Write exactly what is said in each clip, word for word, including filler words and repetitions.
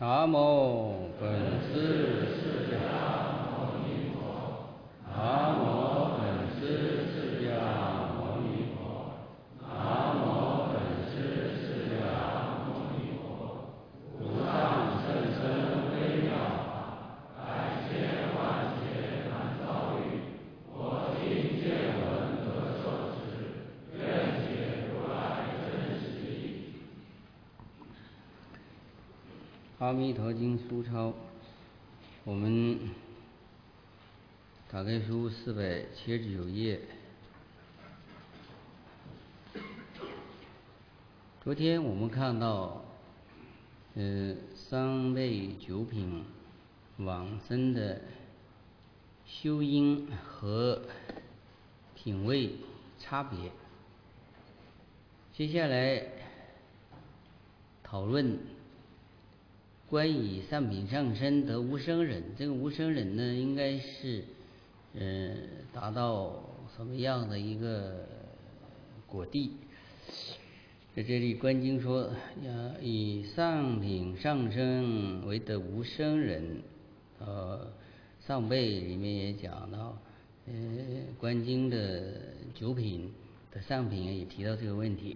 南无本师释迦牟尼佛。南无本师释迦牟尼佛。南无本师释迦牟尼佛。无上甚深微妙法，百千万劫难遭遇。我今见闻得受持，愿解如来真实义。阿弥陀经书抄，我们打开书四百七十九页。昨天我们看到，呃，三类九品往生的修因和品位差别。接下来讨论关于上品上生得无生忍，这个无生忍呢，应该是呃达到什么样的一个果地？在这里观经说，呃，以上品上生为得无生忍。呃，上辈里面也讲到，呃，观经的九品的上品也提到这个问题。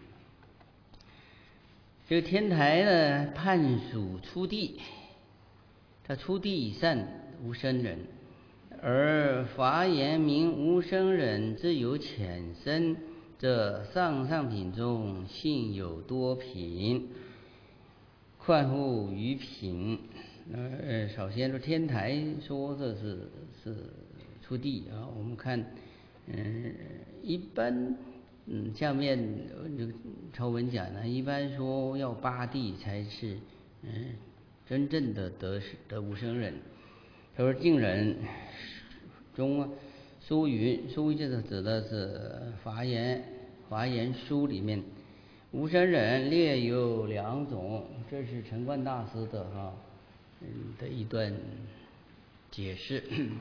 这个天台呢，判属初地，他初地以上无生忍，而华严名无生忍之有浅深，则上上品中性有多品，况乎余品。呃，首先说天台说这是是初地啊，我们看，嗯，一般。嗯，下面这个抄文讲呢，一般说要八地才是嗯真正的得得无生忍。他说净忍中啊，疏云疏云就是指的是华严华严书里面无生忍列有两种，这是陈冠大师的哈嗯的一段解释。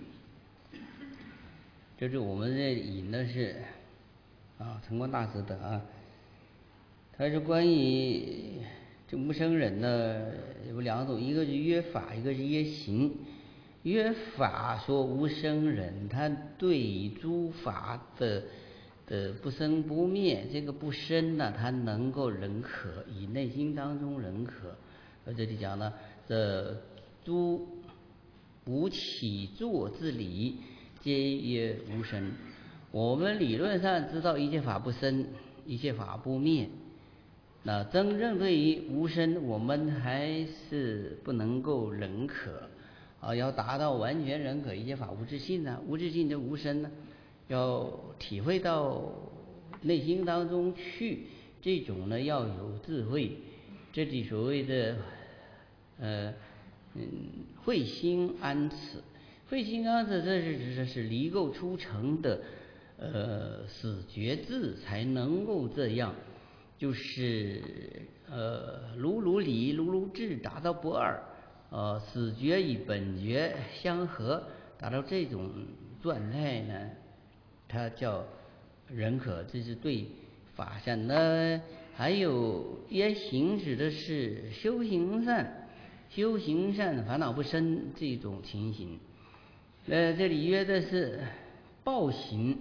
这是我们这引的是。啊，陈冠大师的啊，他是关于这无生忍呢有两种，一个是约法，一个是约行。约法说无生忍，他对于诸法的的不生不灭，这个不生呢，他能够认可，以内心当中认可。而这里讲呢，这诸无起作之理，皆曰无生。我们理论上知道一切法不生，一切法不灭。那真正对于无生，我们还是不能够认可啊！要达到完全认可一切法无自性呢，无自性的无生呢，要体会到内心当中去，这种呢要有智慧。这里所谓的呃嗯慧心安此，慧心安此，这是指的是离垢出成的。呃，使觉智才能够这样，就是呃，如如理，如如智，达到不二，呃，使觉与本觉相合，达到这种状态呢，它叫认可，这是对法上。那还有约行指的是修行上，修行上烦恼不生这种情形。呃，这里约的是报行。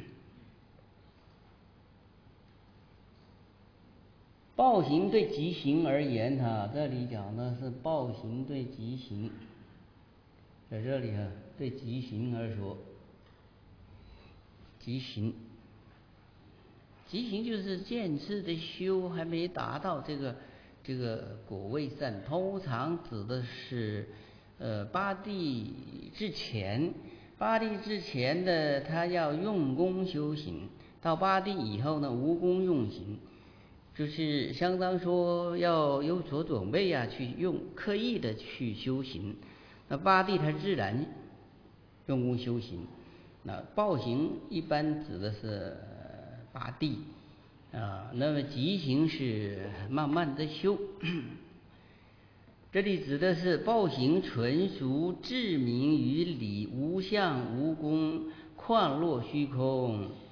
报行对极行而言，哈，这里讲的是报行对极行，在这里啊，对极行而说，极行，极行就是渐次的修，还没达到这个这个果位上，通常指的是呃八地之前，八地之前的他要用功修行，到八地以后呢，无功用行。就是相当说要有所准备呀、啊，去用刻意的去修行。那八地它自然用功修行。那报行一般指的是八地啊，那么极行是慢慢的修。这里指的是报行纯熟自明于理，无相无功，况若虚空，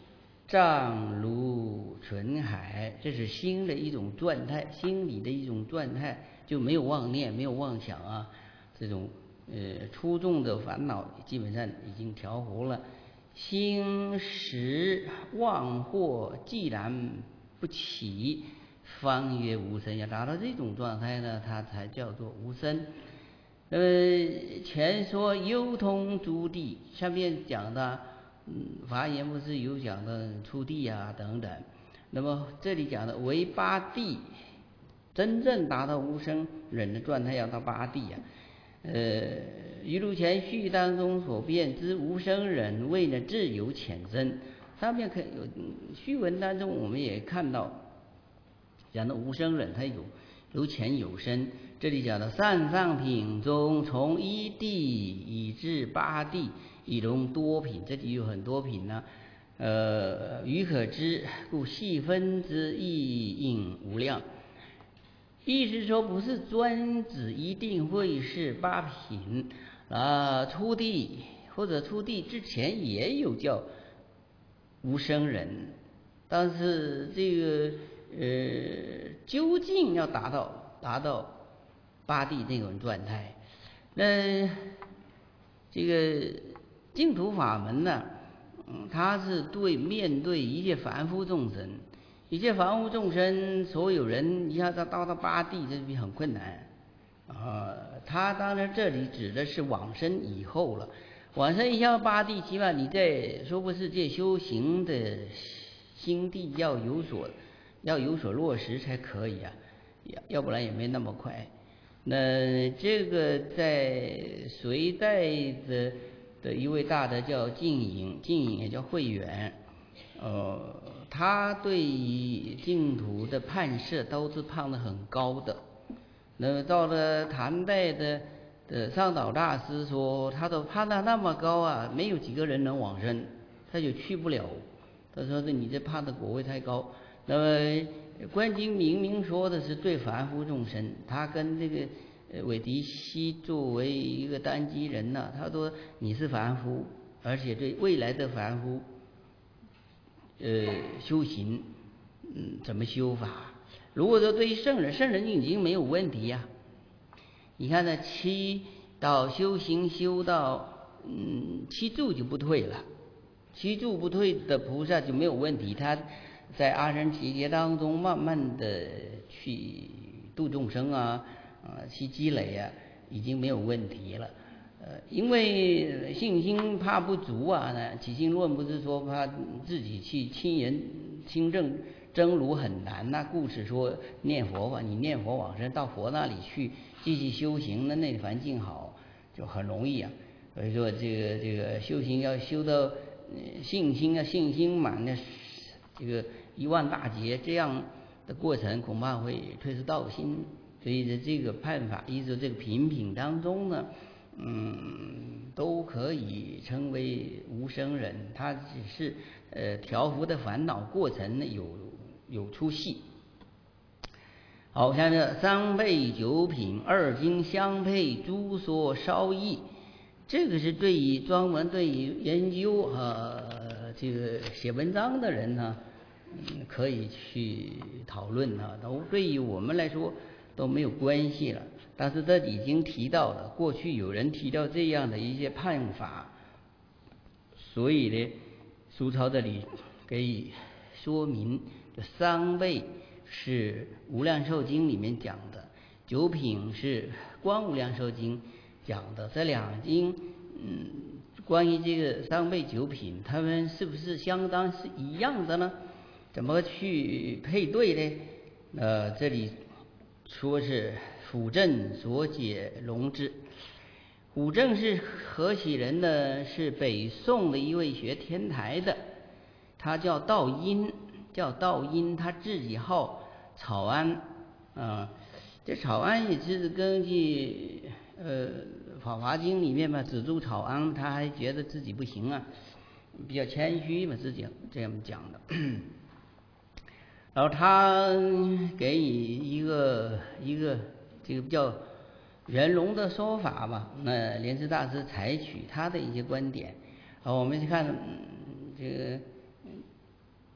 障如纯海，这是心的一种状态，心理的一种状态，就没有妄念，没有妄想啊，这种呃粗重的烦恼基本上已经调和了。心识妄惑既然不起，方曰无生。要达到这种状态呢，它才叫做无生。呃，前说幽通诸地，上面讲的，嗯，华严不是有讲的出地啊等等。那么这里讲的为八地，真正达到无生忍的状态要到八地啊。呃，于如前序当中所辩之无生忍，为了自由浅深。上面可有序文当中我们也看到，讲的无生忍它有有浅有深。这里讲的上上品中，从一地以至八地，以容多品。这里有很多品呢，呃，予可知，故细分之意应无量。意思说不是专指一定会是八品啊，出地或者出地之前也有叫无生忍，但是这个呃究竟要达到达到八地这种状态，那这个净土法门呢，嗯，它是对面对一切凡夫众生，一切凡夫众生，所有人一下子到到八地，这是很困难啊。他当然这里指的是往生以后了，往生一下八地，起码你在娑婆世界修行的心地要有所要有所落实才可以啊，要要不然也没那么快。那这个在隋代的的一位大德叫净隐，净隐也叫慧远，呃，他对于净土的判设都是判得很高的。那么到了唐代的的上岛大师说，他都判得那么高啊，没有几个人能往生，他就去不了。他说是你这判的果位太高。那么观经明明说的是对凡夫众生，他跟这个呃韦迪西作为一个单机人呢、啊，他说你是凡夫，而且对未来的凡夫，呃修行，嗯怎么修法？如果说对于圣人，圣人已经没有问题呀、啊。你看呢，七到修行修到嗯七住就不退了，七住不退的菩萨就没有问题，他在阿僧祇劫当中慢慢的去度众生啊，啊去积累啊，已经没有问题了。呃，因为信心怕不足啊，呢起心论不是说怕自己去亲人亲证真如很难，那故此说念佛吧，你念佛往生到佛那里去继续修行，那那环境好就很容易啊。所以说这个这个修行要修到信心啊信心满的这个一万大劫这样的过程，恐怕会退失道心。所以在这个判法，意思这个品品当中呢，嗯，都可以称为无生忍，它只是呃调伏的烦恼过程呢有有出戏。好，下面三倍九品，二经相配，诸说稍异。这个是对于专门对于研究呃这个写文章的人呢，嗯，可以去讨论啊，都对于我们来说都没有关系了。但是这已经提到了，过去有人提到这样的一些判法，所以呢，苏超这里给予说明，这三倍是《无量寿经》里面讲的，九品是《观无量寿经》讲的。这两经，嗯，关于这个三倍九品，他们是不是相当是一样的呢？怎么去配对呢？呃，这里说是辅正所解龙之。辅正是何许人呢？是北宋的一位学天台的，他叫道因，叫道因，他自己号草庵啊、呃。这草庵也是根据呃《法华经》里面嘛，只住草庵，他还觉得自己不行啊，比较谦虚嘛，自己这样讲的。然后他给你一个一个这个叫圆融的说法吧，那莲池大师采取他的一些观点。好，我们看、嗯、这个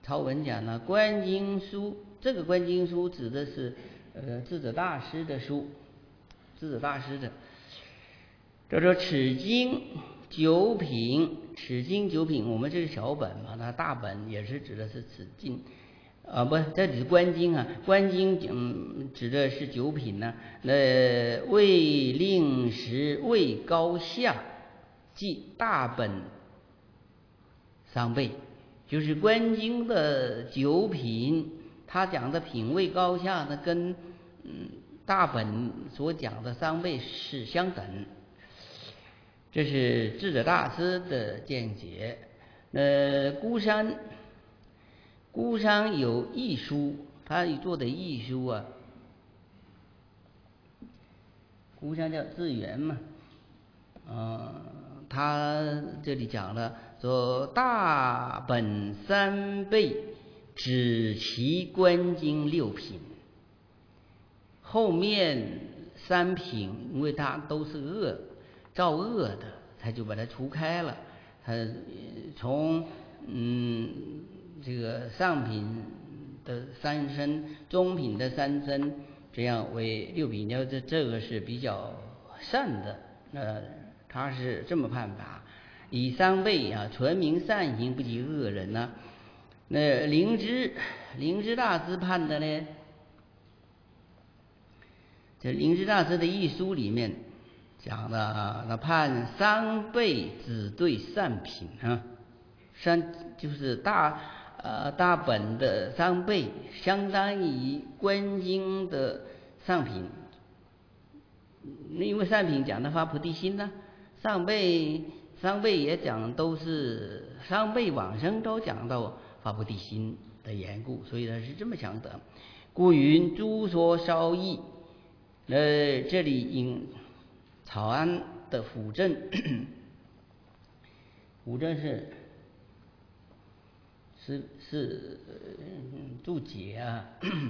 曹文讲呢，观经书，这个观经书指的是呃智者大师的书，智者大师的。叫做此经九品，此经九品，我们这是小本嘛，那大本也是指的是此经，啊不，这里是观经啊，观经嗯指的是九品呢、啊。那为令时位高下，即大本三倍，就是观经的九品，他讲的品位高下呢，跟嗯大本所讲的三倍是相等。这是智者大师的见解。呃，孤山，孤山有译书，他做的译书啊，孤山叫智圆嘛，呃，他这里讲了说大本三倍，只其观经六品，后面三品因为它都是恶。造恶的，他就把它除开了。他从嗯这个上品的三身，中品的三身，这样为六品。要这这个是比较善的，呃，他是这么判法。以三倍啊，纯明善行，不及恶人呐、啊。那灵芝，灵芝大师判的呢？这灵芝大师的译书里面。讲的那判三倍只对善品啊，三就是大呃大本的三倍，相当于观经的上品。因为善品讲的发菩提心呢、啊，上倍三倍也讲都是三倍往生都讲到发菩提心的缘故，所以他是这么想的。故云诸说稍异，呃这里引。草庵的辅证，辅证是是是、呃、注解啊。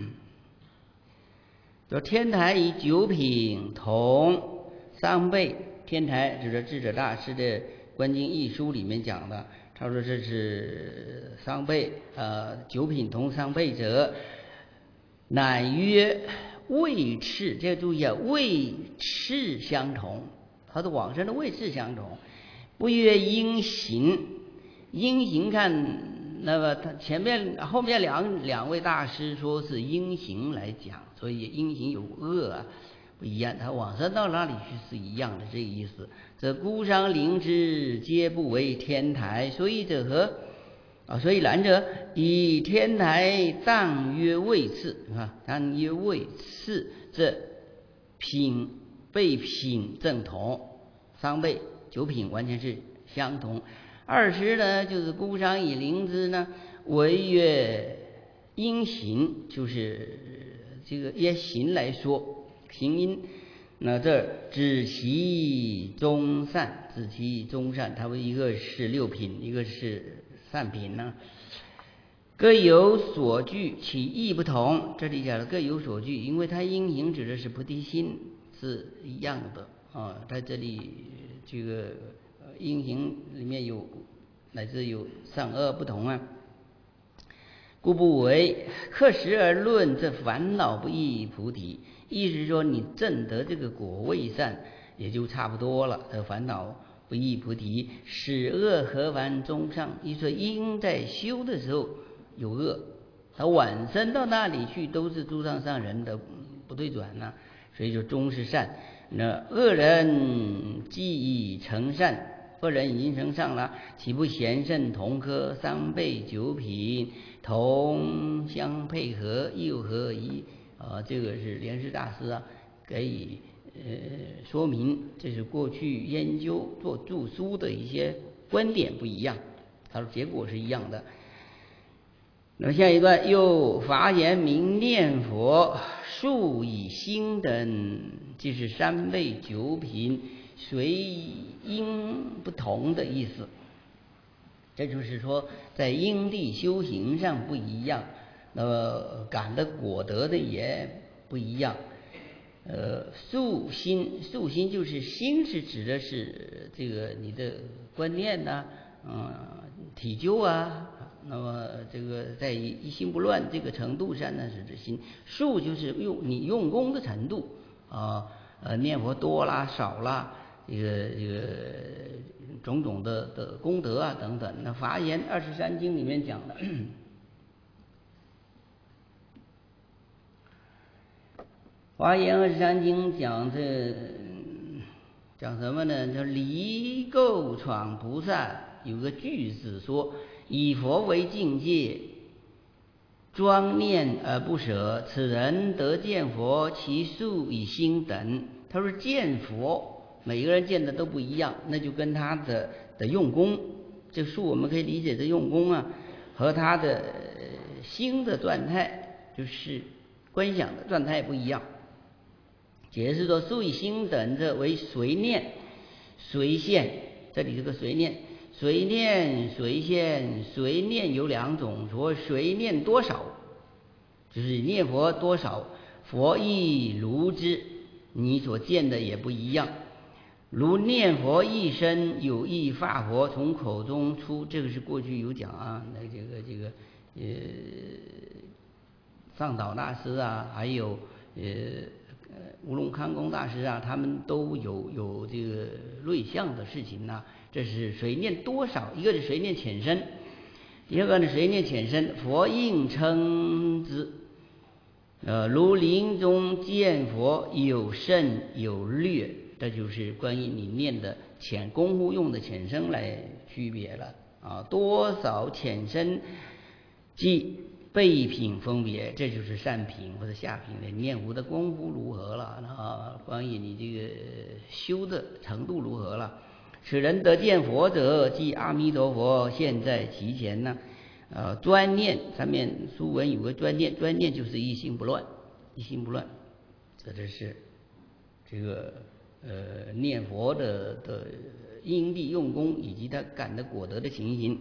说天台以九品同三倍，天台就是智者大师的观经译书里面讲的，他说这是三倍，呃九品同三倍者，乃曰。位次，这个注意啊，位次相同，它的往生的位次相同，不曰因行，因行看，那么他前面后面两两位大师说是因行来讲，所以因行有恶啊，不一样，他往生到哪里去是一样的这个意思。这孤山灵芝皆不为天台，所以者何？啊，所以然者以天台当曰位次啊，当曰位次，这品倍品正同，三倍九品完全是相同。二十呢，就是孤山以灵芝呢为曰因行，就是这个依行来说，行因。那这指其中善，指其中善，它们一个是六品，一个是善品呢，各有所据，其义不同。这里讲的各有所据，因为它因行指的是菩提心是一样的啊。在这里这个因行里面有乃至有善恶不同啊。故不为克实而论，这烦恼不异菩提。意思是说，你证得这个果位善，也就差不多了。这烦恼不异菩提，使恶何凡中上。一说因在修的时候有恶，他往生到那里去都是诸上上人的不对转呢、啊，所以就中是善。那恶人既已成善，恶人已经成上了，岂不贤圣同科三倍九品同相配合，又何疑？啊，这个是莲师大师啊给予呃说明，这是过去研究做著书的一些观点不一样，他说结果是一样的。那么下一段又法言明念佛，数以心等，即是三倍九品，随因不同的意思。这就是说，在因地修行上不一样。那么感的果德的也不一样。呃，素心，素心就是心是指的是这个你的观念呐、啊，嗯，体究啊， 那么这个在一心不乱这个程度上呢是指心，术就是用你用功的程度啊，呃念佛多啦少啦，这个这个种种的的功德啊等等。那华严二十三经里面讲的。华严二十三经讲这讲什么呢？叫离垢闯菩萨有个句子说，以佛为境界，专念而不舍，此人得见佛，其数以心等。他说见佛，每个人见的都不一样，那就跟他的的用功，这数我们可以理解的用功啊，和他的心的状态，就是观想的状态不一样。解释说，数以心等者为随念随现，这里这个随念随念随现，随念有两种，说随念多少，就是念佛多少，佛亦如之，你所见的也不一样。如念佛一声，有意法佛从口中出，这个是过去有讲啊，那这个这个呃上岛大师啊，还有呃乌龙康公大师啊，他们都有有这个类像的事情呢、啊。这是随念多少，一个是随念浅深，第二个呢随念浅深，佛应称之。呃，如林中见佛，有胜有略，这就是关于你念的浅功夫用的浅深来区别了啊。多少浅深，即备品分别，这就是上品或者下品的念佛的功夫如何了啊？关于你这个修的程度如何了？此人得见佛者，即阿弥陀佛现在其前呢。呃，专念上面书文有个专念，专念就是一心不乱，一心不乱，这就是这个呃念佛的的因地用功以及他感的果德的情形。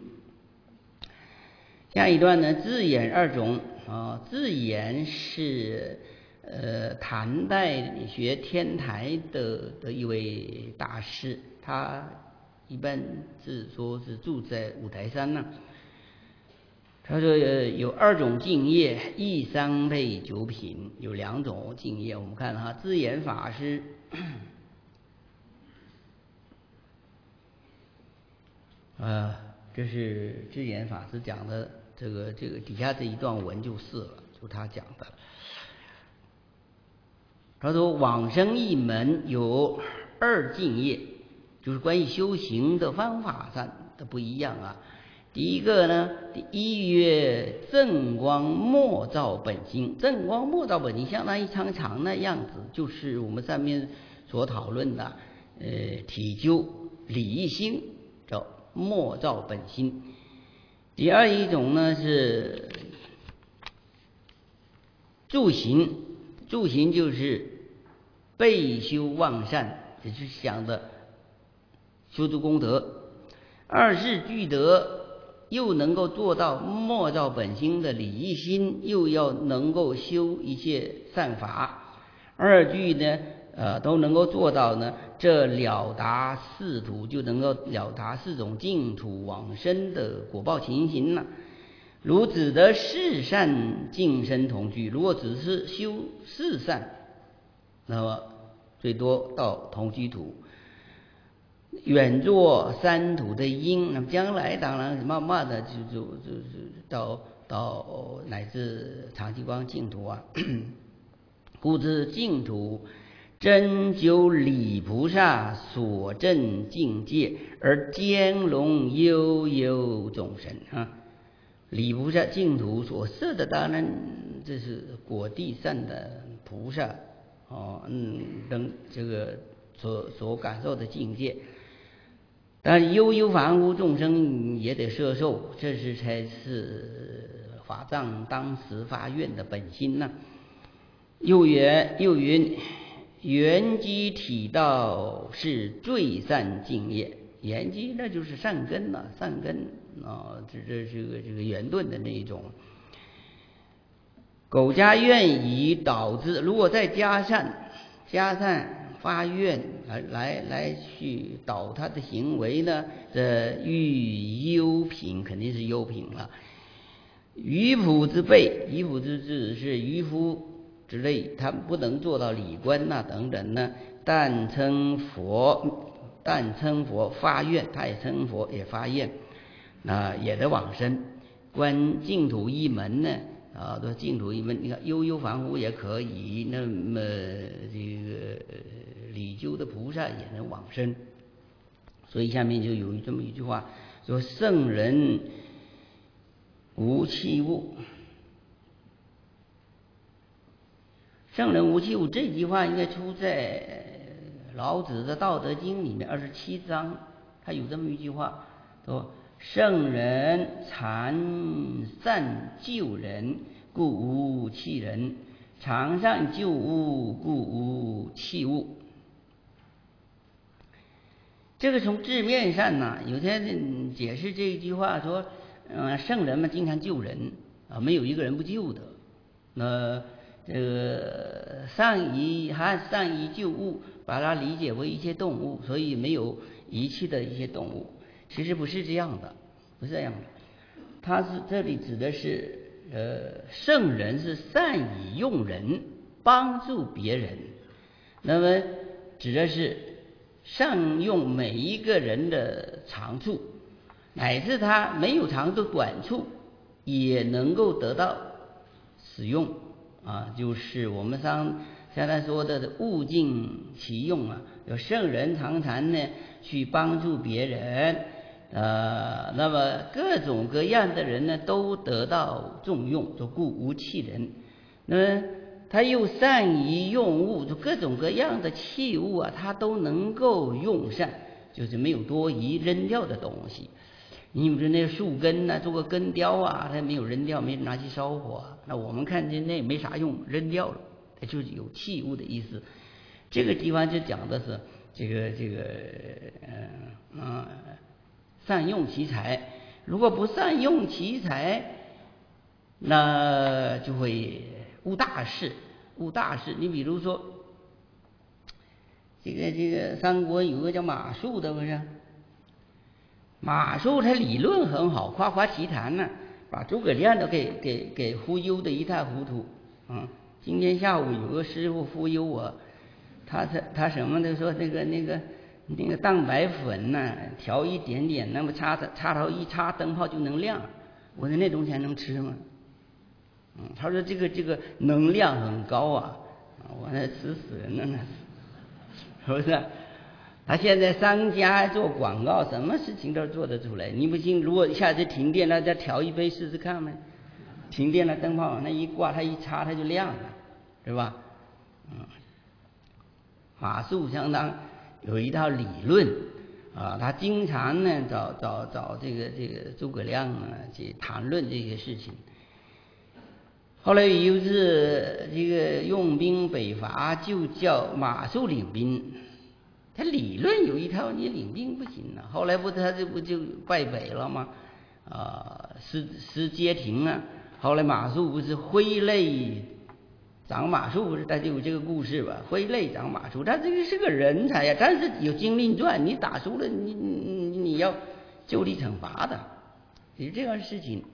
下一段呢，智眼二种啊，智眼是呃唐代学天台的的一位大师，他一般是说是住在五台山呢、啊。他说有二种净业，一三配九品，有两种净业。我们看哈，智眼法师啊，这是智眼法师讲的。这个这个底下这一段文就是了，就他讲的。他说往生一门有二净业，就是关于修行的方法上的不一样啊。第一个呢，第一曰正光默照本心，正光默照本心相当于常常的样子，就是我们上面所讨论的呃体究理一心，叫默照本心。第二一种呢是助行，助行就是备修忘善，也就是想的修诸功德，二是具德，又能够做到默照本心的理一心，又要能够修一切善法，二句呢呃都能够做到呢，这了达四土，就能够了达四种净土往生的果报情形了。如只得四善净身同居，如果只是修四善，那么最多到同居土，远作三土的因，那么将来当然慢慢的就就就就到到乃至长寂光净土啊。故知净土真究理菩萨所证境界，而兼容悠悠众生啊。理菩萨净土所设的，当然这是果地上的菩萨哦，嗯，等这个所所感受的境界。但悠悠凡夫众生也得摄受，这是才是法藏当时发愿的本心呢、啊。又言又云，圆机体道是最善净业，圆机那就是善根了、啊，善根啊，这这是个这个圆顿的那一种。苟加愿以导之，如果再加上加上发愿来来来去导他的行为呢，这欲优品肯定是优品了。愚仆之辈，愚仆之志是渔夫之类，他不能做到理官呐、啊、等等呢。但称佛，但称佛发愿，他也称佛也发愿，啊，也得往生。观净土一门呢，啊，说净土一门，你看悠悠凡夫也可以，那么这个礼究的菩萨也能往生。所以下面就有这么一句话说：圣人无器物。圣人无器物这句话应该出在老子的《道德经》里面二十七章，他有这么一句话说：圣人常善救人，故无弃人；常善救物，故无弃物。这个从字面上呢，有些人解释这一句话说，嗯，圣人嘛经常救人啊，没有一个人不救的。那这个善于还善于救物，把它理解为一些动物，所以没有遗弃的一些动物。其实不是这样的，不是这样的。他是这里指的是，呃，圣人是善于用人，帮助别人。那么指的是善用每一个人的长处，乃至他没有长处短处，也能够得到使用啊，就是我们上刚才说的物尽其用啊。有圣人常常呢去帮助别人。呃，那么各种各样的人呢，都得到重用，就故无弃人。那么他又善于用物，就各种各样的器物啊，他都能够用上，就是没有多余扔掉的东西。你比如那树根呢、啊，做个根雕啊，它没有扔掉，没拿去烧火、啊，那我们看见那没啥用，扔掉了，它就是有器物的意思。这个地方就讲的是这个这个嗯啊。呃善用其才，如果不善用其才，那就会误大事，误大事。你比如说，这个这个三国有个叫马谡的，不是？马谡他理论很好，夸夸其谈呢、啊，把诸葛亮都给给给忽悠的一塌糊涂。嗯，今天下午有个师傅忽悠我，他他他什么的说那个那个。那个蛋白粉呢、啊，调一点点，那么插插头一插，灯泡就能亮。我说那东西还能吃吗？嗯，他说这个这个能量很高啊，我那吃死人了呢，是不是？他现在商家做广告，什么事情都做得出来。你不信，如果一下子停电了，再调一杯试试看呗。停电了，灯泡往那一挂，它一插，它就亮了，是吧？嗯，法术相当。有一套理论啊，他经常呢找找找这个这个诸葛亮啊去谈论这些事情。后来有一次这个用兵北伐，就叫马谡领兵。他理论有一套，你领兵不行啊。后来不他这不就败北了吗？啊，失失街亭啊。后来马谡不是挥泪长马谡，不是大家有这个故事吧？挥泪长马谡，他这个是个人才呀，但是有金令传，你打输了，你你你要就地惩罚的，有这样的事情。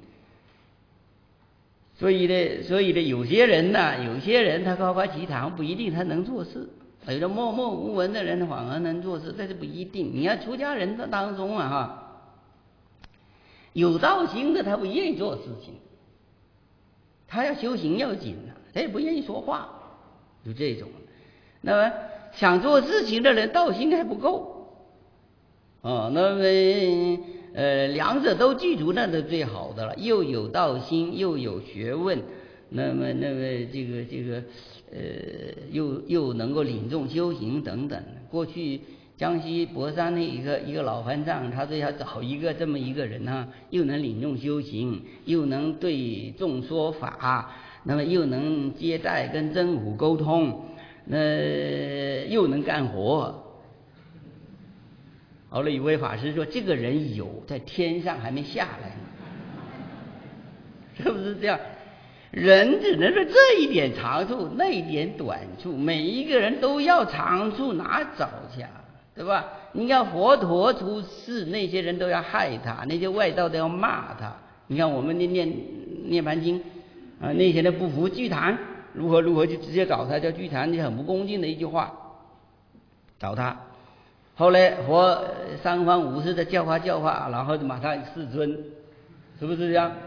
所以呢，所以呢，有些人呢，有些人他夸夸其谈，不一定他能做事；有的默默无闻的人反而能做事，但是不一定。你看出家人的当中啊，哈，有道心的他不愿意做事情，他要修行要紧啊。他也不愿意说话，就这种。那么想做事情的人道心还不够，哦，那么呃两者都具足，那是最好的了。又有道心，又有学问，那么那么这个这个呃又又能够领众修行等等。过去江西博山的一个一个老和尚，他说要找一个这么一个人啊，又能领众修行，又能对众说法。那么又能接待跟真武沟通，那又能干活。后来有位法师说，这个人有，在天上还没下来呢，是不是这样？ 人只能说这一点长处，那一点短处，每一个人都要长处，哪找去啊？对吧？你看佛陀出世，那些人都要害他，那些外道都要骂他。你看我们念念涅盘经啊，那些人不服具坛，如何如何就直接找他，叫具坛，你很不恭敬的一句话，找他。后来佛三番五次的教化教化，然后就马上世尊，是不是这样？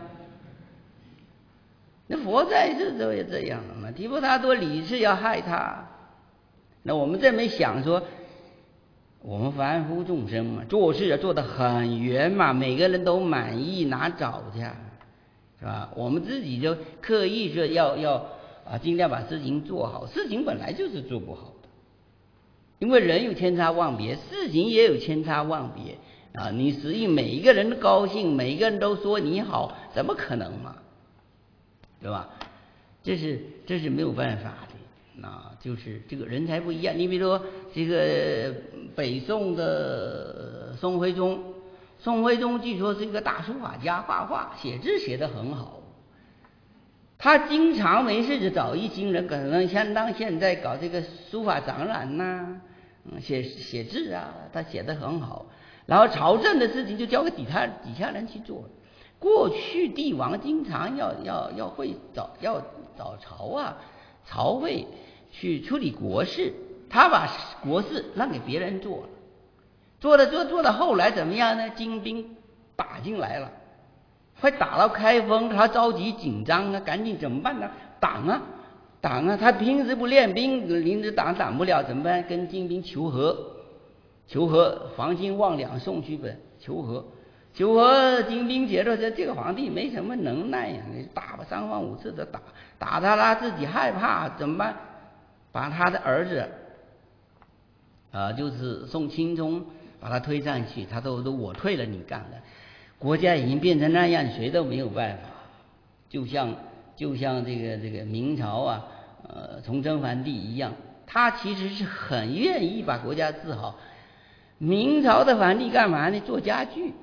那佛在世时候也这样嘛，提婆达多理是要害他。那我们这没想说，我们凡夫众生嘛，做事做得很圆嘛，每个人都满意，哪找去啊？是吧？我们自己就刻意说要要啊，尽量把事情做好，事情本来就是做不好的，因为人有千差万别，事情也有千差万别啊。你实际每一个人都高兴，每一个人都说你好，怎么可能嘛？对吧？这是这是没有办法的啊，就是这个人才不一样。你比如说这个北宋的宋徽宗，宋徽宗据说是一个大书法家，画画写字写得很好。他经常没事就找一群人，可能相当现在搞这个书法展览呐、嗯，写写字啊，他写得很好。然后朝政的事情就交给底下底下人去做。过去帝王经常要要要会找要找朝啊朝会去处理国事，他把国事让给别人做了，做了做做到后来怎么样呢？金兵打进来了，快打到开封，他着急紧张啊，赶紧怎么办呢？挡啊挡啊！他平时不练兵，临时挡挡不了，怎么办？跟金兵求和，求和，黄金万两送去呗，求和。求和，金兵觉得这这个皇帝没什么能耐呀、啊，打吧三番五次的打，打他他自己害怕，怎么办？把他的儿子啊，就是宋钦宗，把他推上去，他都都我退了，你干的，国家已经变成那样，谁都没有办法。就像就像这个这个明朝啊，呃，崇祯皇帝一样，他其实是很愿意把国家治好。明朝的皇帝干嘛呢？做家具。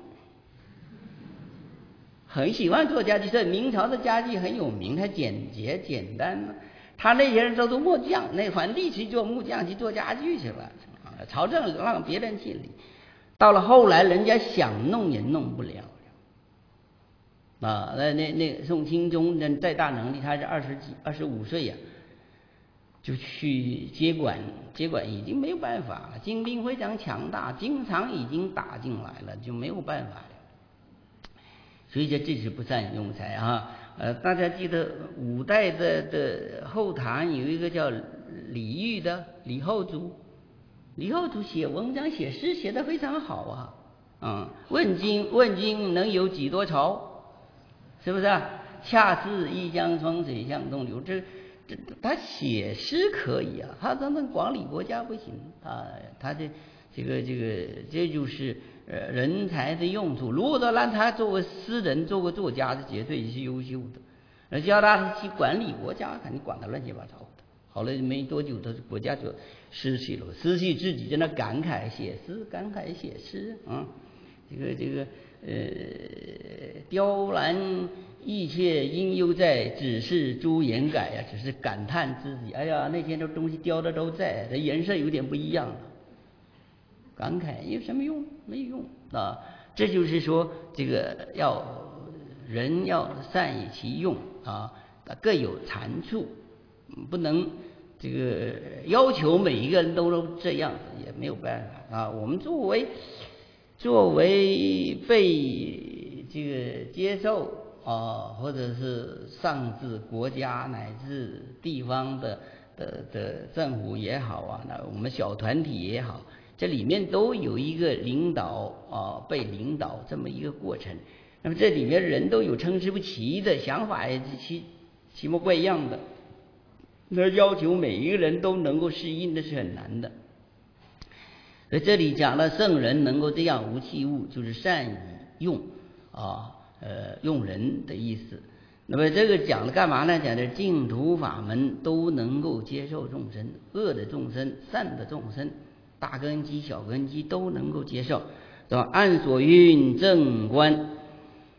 很喜欢做家具，所以明朝的家具很有名，它简洁简单。他那些人都做木匠，那皇帝去做木匠去做家具去了，朝政让别人去理。到了后来，人家想弄也弄不了啊！那那那宋钦宗那再大能力，他是二十几二十五岁呀、啊，就去接管，接管已经没有办法了。金兵非常强大，经常已经打进来了，就没有办法了。所以这这是不善用才啊！呃，大家记得五代的的后唐有一个叫李煜的李后主，李后主写文章写诗写得非常好啊！嗯，问君问君能有几多巢？是不是啊？恰似一江春水向东流。这这他写诗可以啊，他真正管理国家不行啊！他的这个这个这就是呃人才的用处。如果说让他做个诗人，做个作家，是绝对是优秀的。而叫他去管理国家，肯定管得乱七八糟的。好了，没多久，他国家就失去了，失去自己在那感慨写诗，感慨写诗啊。这个这个呃，雕栏玉砌应犹在，只是朱颜改呀、啊，只是感叹自己，哎呀，那些东西雕的都在，这颜色有点不一样了。感慨有什么用？没用啊！这就是说，这个要人要善以其用啊，各有长处，不能这个要求每一个人都这样，也没有办法啊。我们作为作为被这个接受啊，或者是上至国家乃至地方的的的政府也好啊，那我们小团体也好。这里面都有一个领导啊，被领导这么一个过程。那么这里面人都有参差不齐的想法，也奇奇模怪样的。那要求每一个人都能够适应，那是很难的。所以这里讲了圣人能够这样无器物，就是善以用啊，呃，用人的意思。那么这个讲了干嘛呢？讲的净土法门都能够接受众生，恶的众生，善的众生。大根基小根基都能够接受，是吧？按所云正观，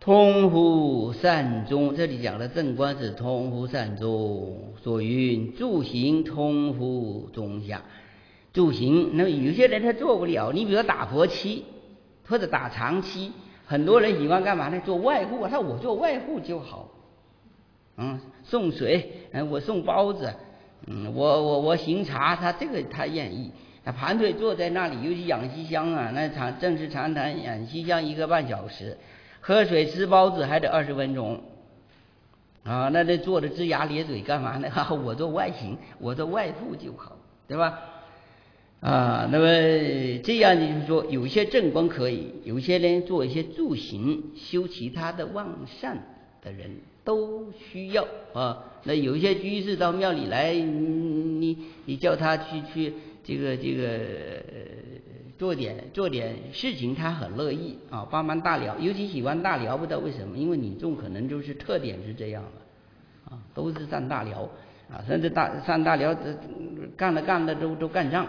通乎善终，这里讲的正观是通乎善终。所云住行通乎中下。住行，那有些人他做不了，你比如打佛七或者打长期，很多人喜欢干嘛呢？做外户，他说我做外户就好，嗯，送水，嗯，我送包子，嗯，我我我行茶，他这个他愿意。他盘腿坐在那里，尤其养息香啊，那长正式长谈养息香一个半小时，喝水吃包子还得二十分钟，啊，那这坐着龇牙咧嘴干嘛呢？哈、啊，我做外行，我做外户就好，对吧？啊，那么这样就是说，有些正观可以，有些人做一些助行、修其他的妄善的人都需要啊。那有些居士到庙里来，你你叫他去去这个这个、呃、做点做点事情，他很乐意啊，帮忙大寮，尤其喜欢大寮，不知道为什么，因为你众可能就是特点是这样的啊，都是上大寮啊，甚至大上大寮干了干了都都干上。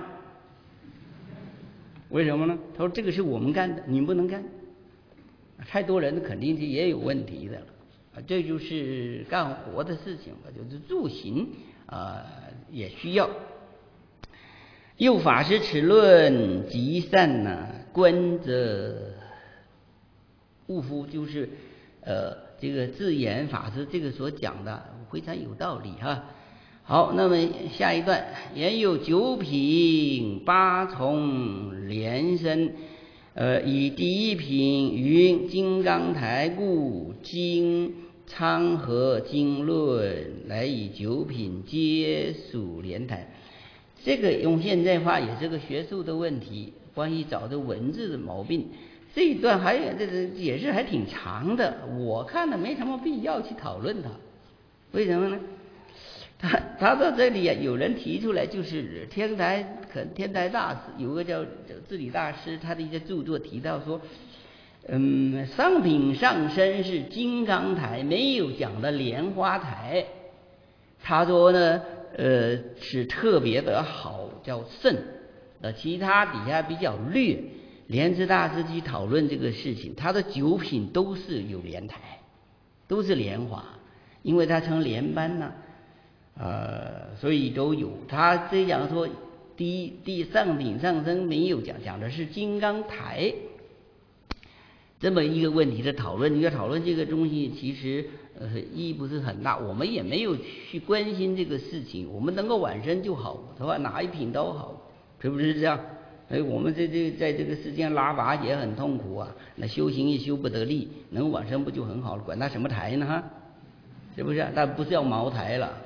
为什么呢？他说这个是我们干的，你不能干。太多人肯定是也有问题的了啊，这就是干活的事情了，就是助行啊、呃、也需要。又法师此论极善呢、啊，观则悟夫，就是呃这个智严法师这个所讲的非常有道理哈、啊。好，那么下一段，言有九品八重连身，呃，以第一品云金刚台故，经昌河经论来以九品皆属连台。这个用现在话也是个学术的问题，关于找的文字的毛病。这一段还有这个解释还挺长的，我看了没什么必要去讨论它。为什么呢？他他到这里啊，有人提出来，就是天台可天台大师有个叫智理大师，他的一些著作提到说，嗯，上品上身是金刚台，没有讲的莲花台。他说呢，呃，是特别的好，叫圣，呃，其他底下比较略。莲池大师去讨论这个事情，他的九品都是有莲台，都是莲花，因为他成莲班呢。呃，所以都有。他这讲说，第一第上品上身没有讲，讲的是金刚台这么一个问题的讨论。你要讨论这个东西，其实呃意义不是很大，我们也没有去关心这个事情，我们能够往生就好，对吧？哪一品都好，是不是这样？哎，我们这这在这个世界上拉拔也很痛苦啊，那修行也修不得力，能往生不就很好了？管他什么台呢？哈，是不是？那不是要茅台了。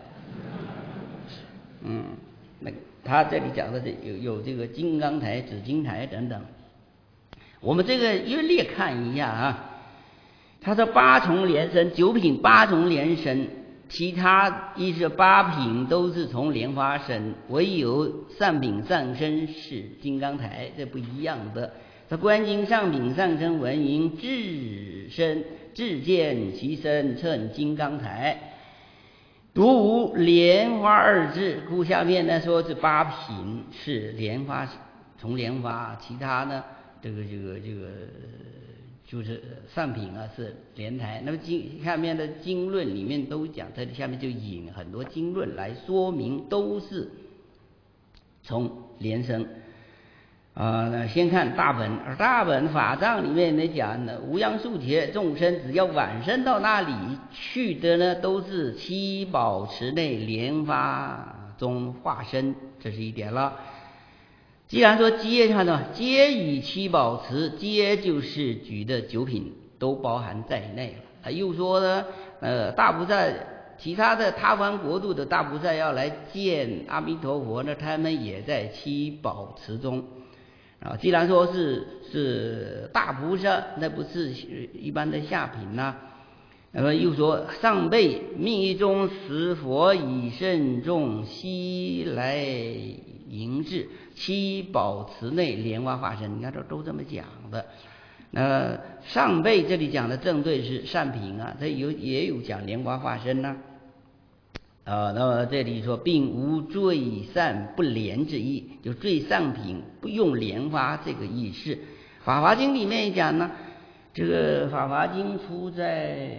嗯，那他这里讲的是有有这个金刚台、紫金台等等。我们这个约略看一下啊，他说八重连身，九品八重连身，其他一是八品都是从莲花身，唯有上品上身是金刚台，这不一样的。他观经上品上身闻云至身至见其身称金刚台。独无莲花二字，故下面呢说是八品是莲花，从莲花，其他呢这个这个这个就是上品啊是莲台。那么经下面的经论里面都讲，这下面就引很多经论来说明，都是从莲生。啊、呃，先看大本，大本法藏里面呢讲呢，无央数劫众生只要往生到那里去的呢，都是七宝池内莲花中化身，这是一点了。既然说皆上呢，皆以七宝池，皆就是举的九品都包含在内了。啊，又说呢，呃，大菩萨其他的他方国度的大菩萨要来见阿弥陀佛呢，他们也在七宝池中。啊，既然说是是大菩萨，那不是一般的下品呐、啊。那么又说上辈命一中时，佛以圣众悉来迎至七宝池内莲花化身。你看这都这么讲的。那上辈这里讲的正对是善品啊，这有也有讲莲花化身呐、啊。啊，那么这里说并无最善不莲之意，就最上品不用莲花这个意思。法华经里面讲呢， 这个《法华经》出在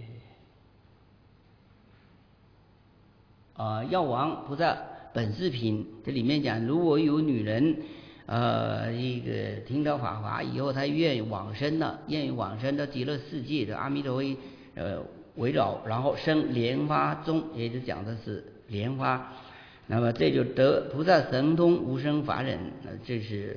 啊、呃、药王菩萨本事品，这里面讲，如果有女人呃这个听到法华以后，她愿意往生了，愿意往生到极乐世界的阿弥陀佛呃围绕，然后生莲花中，也就讲的是莲花。那么这就得菩萨神通无生法忍，这是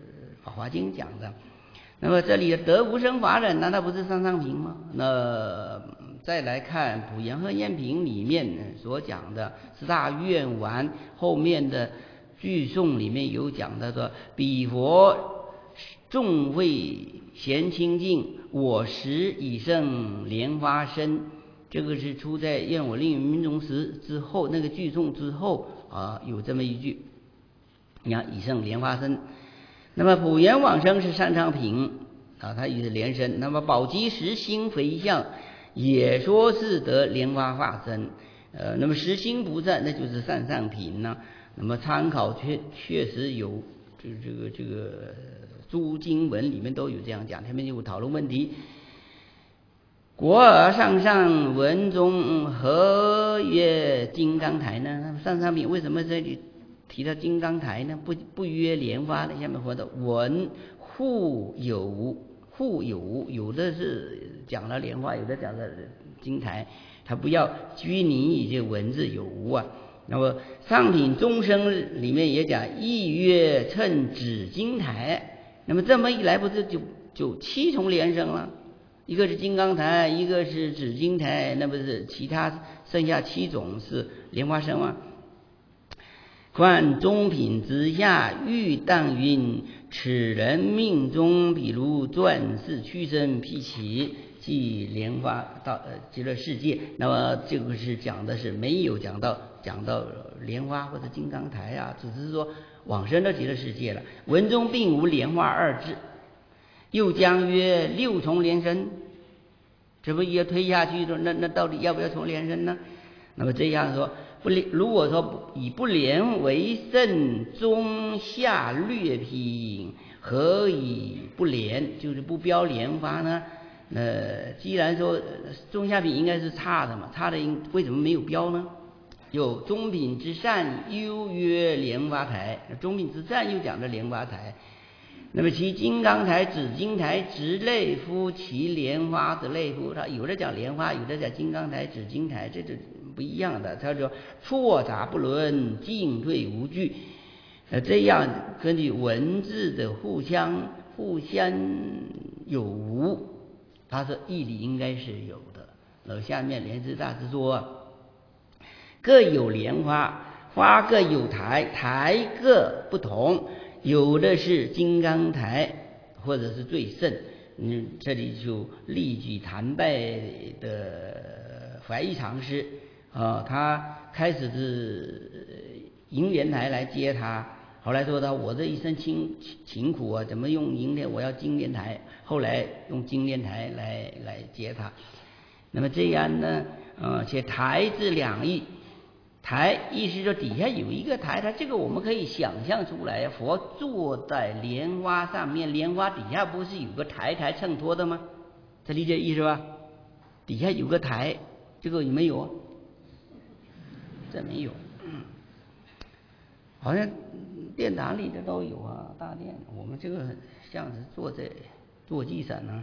《法华经》讲的。那么这里得无生法忍，难道不是上上品吗？那再来看《普贤行愿品》里面所讲的四大愿王后面的句颂里面有讲的说：彼佛众会咸清净，我时已胜莲花身。这个是出在愿我令民中时之后，那个句颂之后啊，有这么一句，你看已胜莲花身。那么普贤往生是上上品啊，它也是莲身。那么宝积实心回向也说是得莲花化身，呃，那么实心菩萨那就是上上品呢。那么参考确确实有这个这个这个诸经文里面都有这样讲，他们有讨论问题。果尔上上文中何曰金刚台呢？上上品为什么这里提到金刚台呢？不不约莲花呢？下面说的文互有互有，有的是讲了莲花，有的讲了金台，他不要拘泥于这文字有无啊。那么上品众生里面也讲意曰称指金台，那么这么一来不是就就七重连生了？一个是金刚台，一个是指金台，那不是其他剩下七种是莲花生吗？观中品之下欲当云，此人命中比如转世屈身披起，即莲花到呃极乐世界。那么这个是讲的是没有讲到讲到莲花或者金刚台啊，只是说往生到极乐世界了。文中并无莲花二字，又将约六重连身，这不也推下去说，那那到底要不要重连身呢？那么这样说，不连如果说以不连为圣，中下略品，何以不连？就是不标莲花呢？呃，既然说中下品应该是差的嘛，差的应为什么没有标呢？有中品之善优曰莲花台，中品之善又讲的莲花台。那么其金刚台、紫金台、直类夫，其莲花的类夫，它有的讲莲花，有的讲金刚台、紫金台，这是不一样的。他说错杂不伦，进退无据。呃，这样根据文字的互相互相有无，他说义理应该是有的。呃，下面莲师大师说，各有莲花，花各有台，台各不同。有的是金刚台，或者是最胜。嗯，这里就例举谭拜的怀义禅师啊，他开始是银莲台来接他，后来说他我这一生勤勤苦啊，怎么用银莲？我要金莲台，后来用金莲台来来接他。那么这样呢，呃，且台字两义。台意思说底下有一个台，它这个我们可以想象出来，佛坐在莲花上面，莲花底下不是有个台台衬托的吗？这理解意思吧？底下有个台，这个有没有？这没有，嗯，好像殿堂里的都有啊，大殿。我们这个像是坐在坐骑上呢，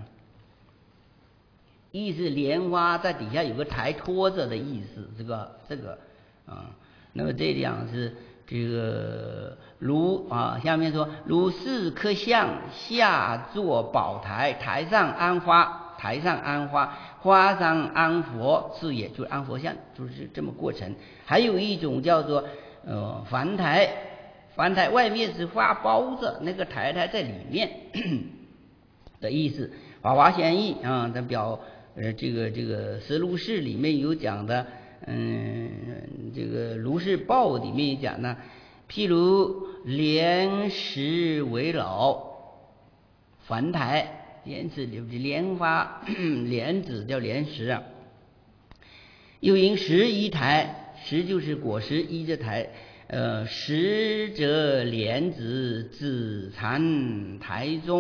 意思莲花在底下有个台托着的意思，这个这个。啊，那么这样是这个如啊，下面说如四颗象，下坐宝台，台上安花，台上安花，花上安佛，是也就是安佛像，就是这么过程。还有一种叫做呃梵台，梵台外面是花包着，那个台台在里面的意思。法华贤义啊，它表呃这个这个十如是里面有讲的。嗯，这个如是报里面讲呢，譬如莲石围绕，梵台，莲子莲花，莲子叫莲石啊。又因实一台，实就是果实，一这台，呃，实则莲子紫禅台中，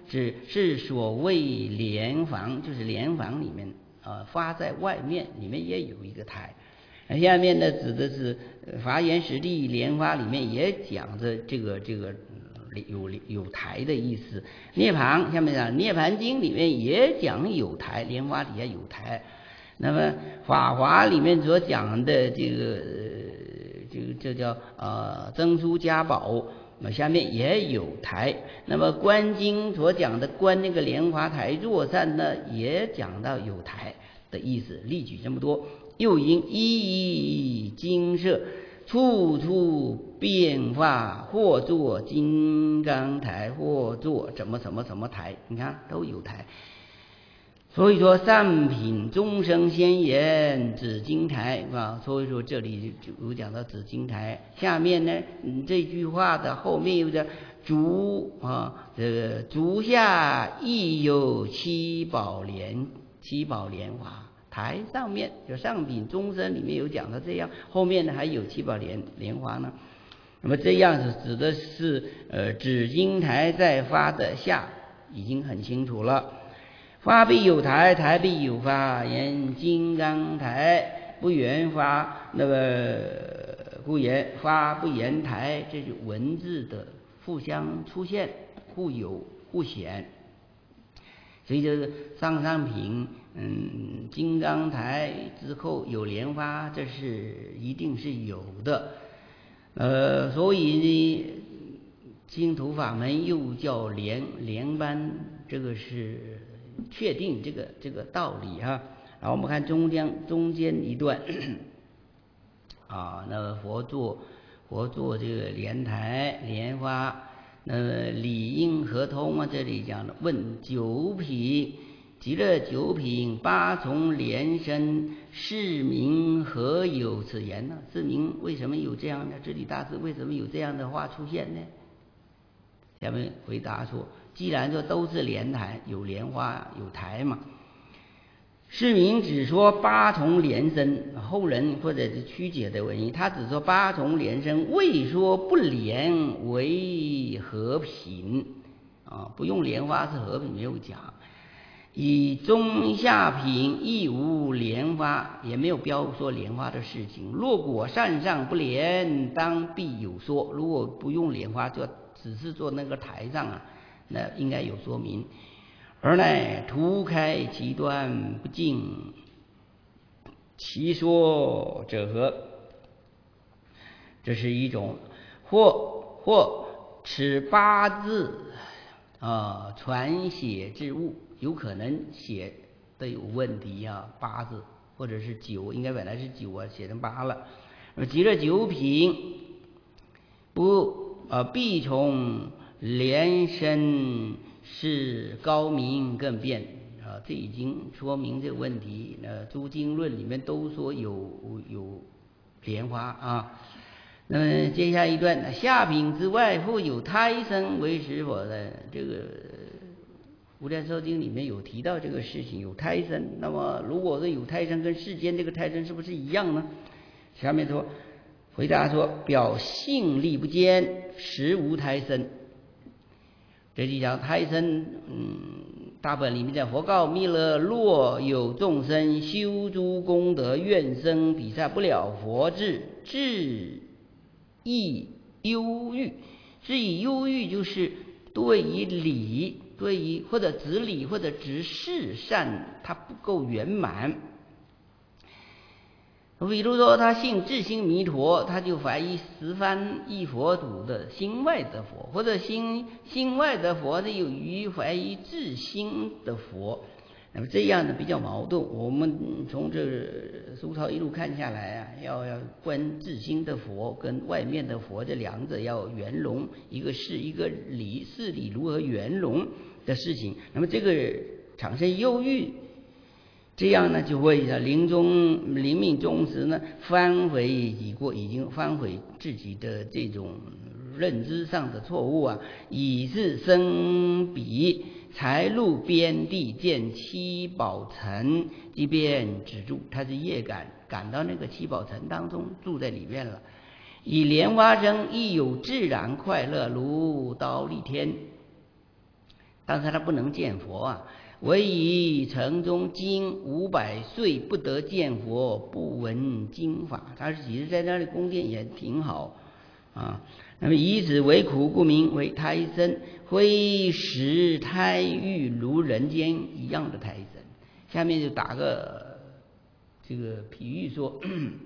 只是所谓莲房，就是莲房里面啊、呃、发在外面，里面也有一个台。下面呢指的是华严实地莲花里面也讲着这个这个有有台的意思。涅槃下面讲涅槃经里面也讲有台，莲花底下有台。那么法华里面所讲的这个这个这叫呃增书家宝，那么下面也有台。那么观经所讲的观那个莲花台坐善呢，也讲到有台的意思，例举这么多。又因一一精舍，处处变化，或作金刚台，或作什么什么什么台，你看都有台。所以说上品众生先言紫金台啊，所以说这里就有讲到紫金台。下面呢，嗯、这句话的后面有着足啊，这个足下亦有七宝莲，七宝莲花。台上面就上品众生里面有讲到这样，后面呢还有七宝莲莲花呢。那么这样子指的是呃紫金台在发的下，已经很清楚了。发必有台，台必有发，言金刚台不言发，那么故言发不言台，这是文字的互相出现，互有互显。所以就是上上品，嗯，金刚台之后有莲花，这是一定是有的。呃，所以呢，净土法门又叫莲莲班，这个是确定这个这个道理哈。然后我们看中间中间一段啊，那个佛座佛座这个莲台莲花。那么理应合通啊，这里讲的问九品极乐九品八重莲身，是名何有此言呢？是名为什么有这样的？智理大师为什么有这样的话出现呢？下面回答说，既然说都是莲台，有莲花有台嘛，是名只说八重莲身，后人或者是曲解的原因，他只说八重莲身，未说不莲为和品啊，不用莲花是和品，没有讲。以中下品亦无莲花，也没有标说莲花的事情。若果善上不莲，当必有说。如果不用莲花，就只是做那个台上啊，那应该有说明。而乃图开其端，不尽其说者何？这是一种，或或此八字啊传写之物，有可能写的有问题啊，八字或者是九，应该本来是九啊，写成八了。而极乐九品不呃必从莲身。是高明更变啊，这已经说明这个问题。呃，诸经论里面都说有有莲花啊。那么接下一段，下品之外，复有胎生为实否的？这个《无量寿经》里面有提到这个事情，有胎生。那么如果说有胎生，跟世间这个胎生是不是一样呢？下面说，回答说，表性力不坚，实无胎生。这就讲胎生，嗯，大本里面讲佛告弥勒，若有众生修诸功德，愿生彼刹不了佛智，智亦忧郁。智亦忧郁就是对于理，对于或者执理或者执事善，它不够圆满。比如说他信智心弥陀，他就怀疑十方一佛祖的心外的佛，或者心心外的佛的有于怀疑智心的佛。那么这样的比较矛盾。我们从这书抄一路看下来啊，要要观智心的佛跟外面的佛这两者要圆融，一个是一个理，事理如何圆融的事情。那么这个产生忧郁。这样呢，就会临终临命终时呢，反悔已过，已经反悔自己的这种认知上的错误啊，以是生彼才入边地见七宝城，即便止住，他是业感赶到那个七宝城当中住在里面了。以莲花生亦有自然快乐，如刀立天。 但是他不能见佛啊。唯以城中经五百岁不得见佛，不闻经法。他其实在那里宫殿也挺好啊。那么以此为苦，故名为胎生，非实胎狱如人间一样的胎生。下面就打个这个比喻说，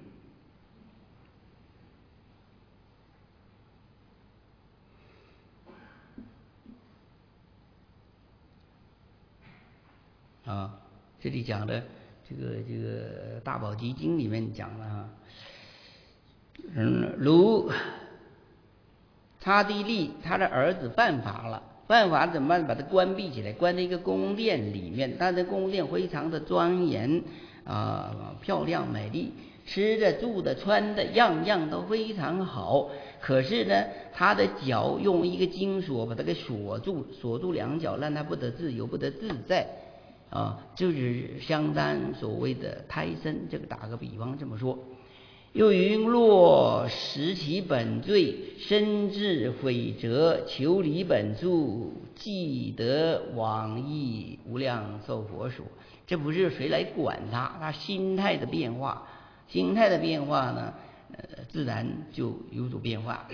啊，这里讲的这个这个大宝积经里面讲了哈，嗯，如刹帝利他的儿子犯法了，犯法怎么办？把他关闭起来，关在一个宫殿里面。他的宫殿非常的庄严啊、呃，漂亮美丽，吃的住的穿的样样都非常好。可是呢，他的脚用一个金锁把他给锁住，锁住两脚，让他不得自由，不得自在啊，就是相当所谓的胎生。这个打个比方这么说。又云：若识其本罪，深至悔折，求离本处，即得往诣无量寿佛所。这不是谁来管他，他心态的变化，心态的变化呢，呃，自然就有所变化。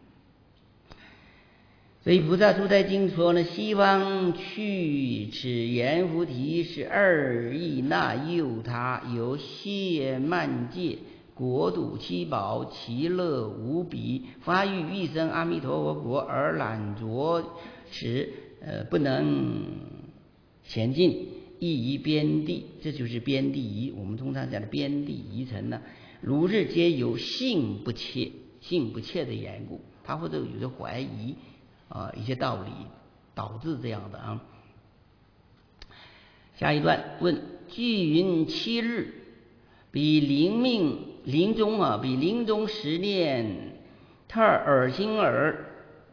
所以菩萨出在经说呢，西方去此阎浮提是二意那诱他，有谢曼界国土七宝，其乐无比，发欲欲生阿弥陀佛国，而懒着此呃不能前进，亦于边地。这就是边地仪，我们通常讲的边地仪尘呢，如是皆有性不切，性不切的缘故，他或者有些怀疑啊、呃、一些道理，导致这样的啊。下一段问：据云七日，比临命临终啊，比临终时念特尔心耳，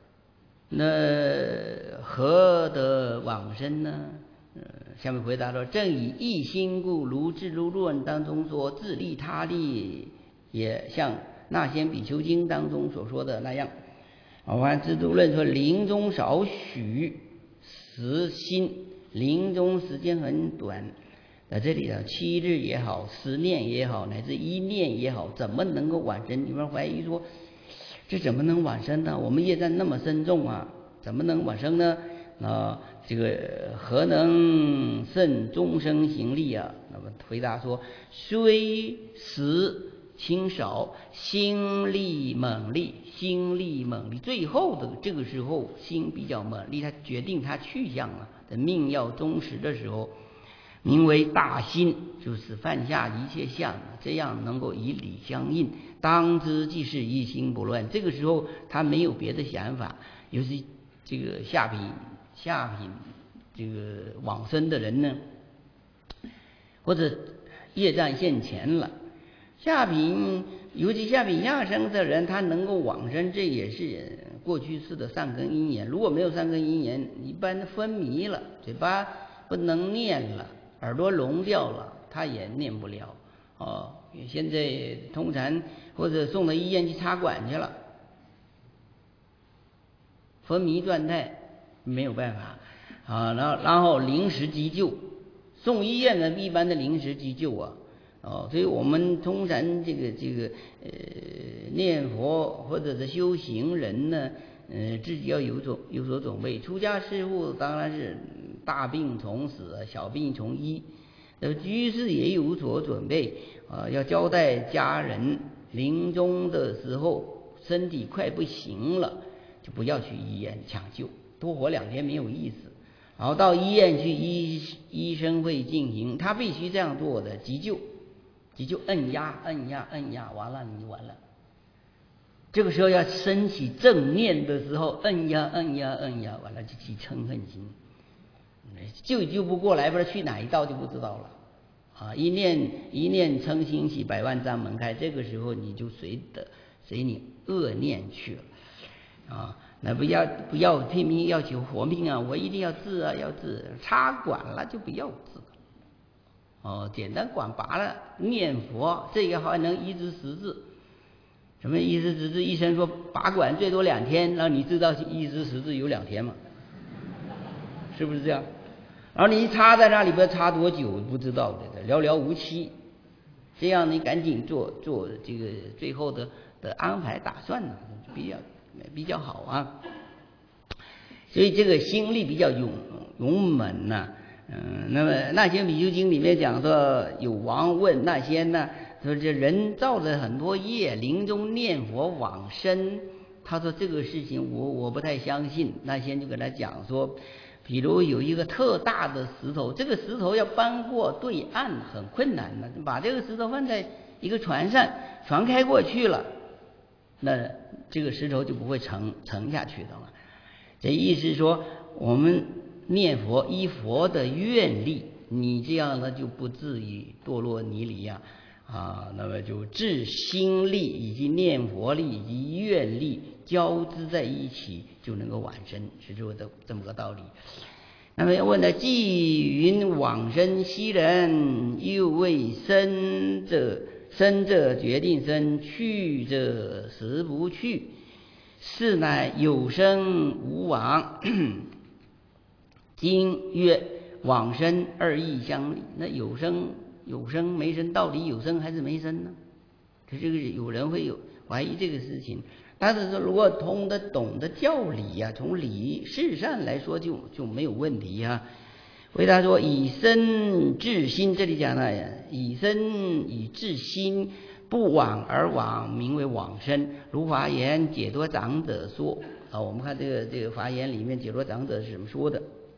那何得往生呢？呃，下面回答说：正以一心故，如智如论当中说，自利他利，也像那先比丘经当中所说的那样。我看智度论说，临终少许时心，临终时间很短。在这里啊，七日也好，十念也好，乃至一念也好，怎么能够往生？你们怀疑说，这怎么能往生呢？我们业障那么深重啊，怎么能往生呢？啊，这个何能胜终生行力啊？那么回答说，虽时心少，心力猛力，心力猛力，最后的这个时候心比较猛力，他决定他去向了，等命要终时的时候，名为大心，就是犯下一切相，这样能够以理相应，当知即是一心不乱。这个时候他没有别的想法，尤其这个下品下品这个往生的人呢，或者业障现前了，下品尤其下品下生的人，他能够往生，这也是过去世的善根因缘。如果没有善根因缘，一般昏迷了，嘴巴不能念了，耳朵聋掉了，他也念不了哦。现在通常或者送到医院去插管去了，昏迷状态没有办法啊，然后然后临时急救，送医院的一般的临时急救啊。哦，所以我们通常这个这个呃念佛或者是修行人呢，呃自己要有所有所准备。出家师父当然是大病从死，小病从医。呃，居士也有所准备啊、呃，要交代家人临终的时候身体快不行了，就不要去医院抢救，多活两天没有意思。然后到医院去，医医生会进行，他必须这样做的急救。急救摁压摁压摁压，完了你完了。这个时候要升起正念的时候，摁压摁压摁压，完了就起嗔恨心，救救不过来，不知道去哪一道就不知道了啊！一念一念嗔心起，百万障门开，这个时候你就随的随你恶念去了啊！那不要不要拼命要求活命啊！我一定要治啊，要治，插管了就不要治。哦，简单管拔了，念佛，这个还能医治实质。什么医治实质？医生说拔管最多两天，让你知道医治实质有两天嘛，是是不是这样？然后你一插在那里边插多久不知道的，寥寥无期。这样你赶紧做做这个最后的的安排打算呢，比较比较好啊。所以这个心力比较勇勇猛呐、啊。嗯，那么《那仙比丘经》里面讲说，有王问那仙呢，说这人造了很多业，临终念佛往生。他说这个事情我我不太相信。那仙就跟他讲说，比如有一个特大的石头，这个石头要搬过对岸很困难的，把这个石头放在一个船上，船开过去了，那这个石头就不会沉沉下去的了。这意思是说，我们念佛依佛的愿力，你这样呢就不至于堕落泥里呀、啊，啊，那么就至心力以及念佛力以及愿力交织在一起，就能够往生，是这个这么个道理。那么要问了，既云往生昔人，又为生者生者决定生，去者实不去，是乃有生无往。经曰往生二义相离，那有生有生没生，到底有生还是没生呢？可这个有人会有怀疑这个事情。但是说如果通得懂得教理呀、啊，从理事上来说就就没有问题啊。回答说，以身至心，这里讲了以身以至心，不往而往，名为往生。如华严解脱长者说啊，我们看这个这个华严里面解脱长者是怎么说的？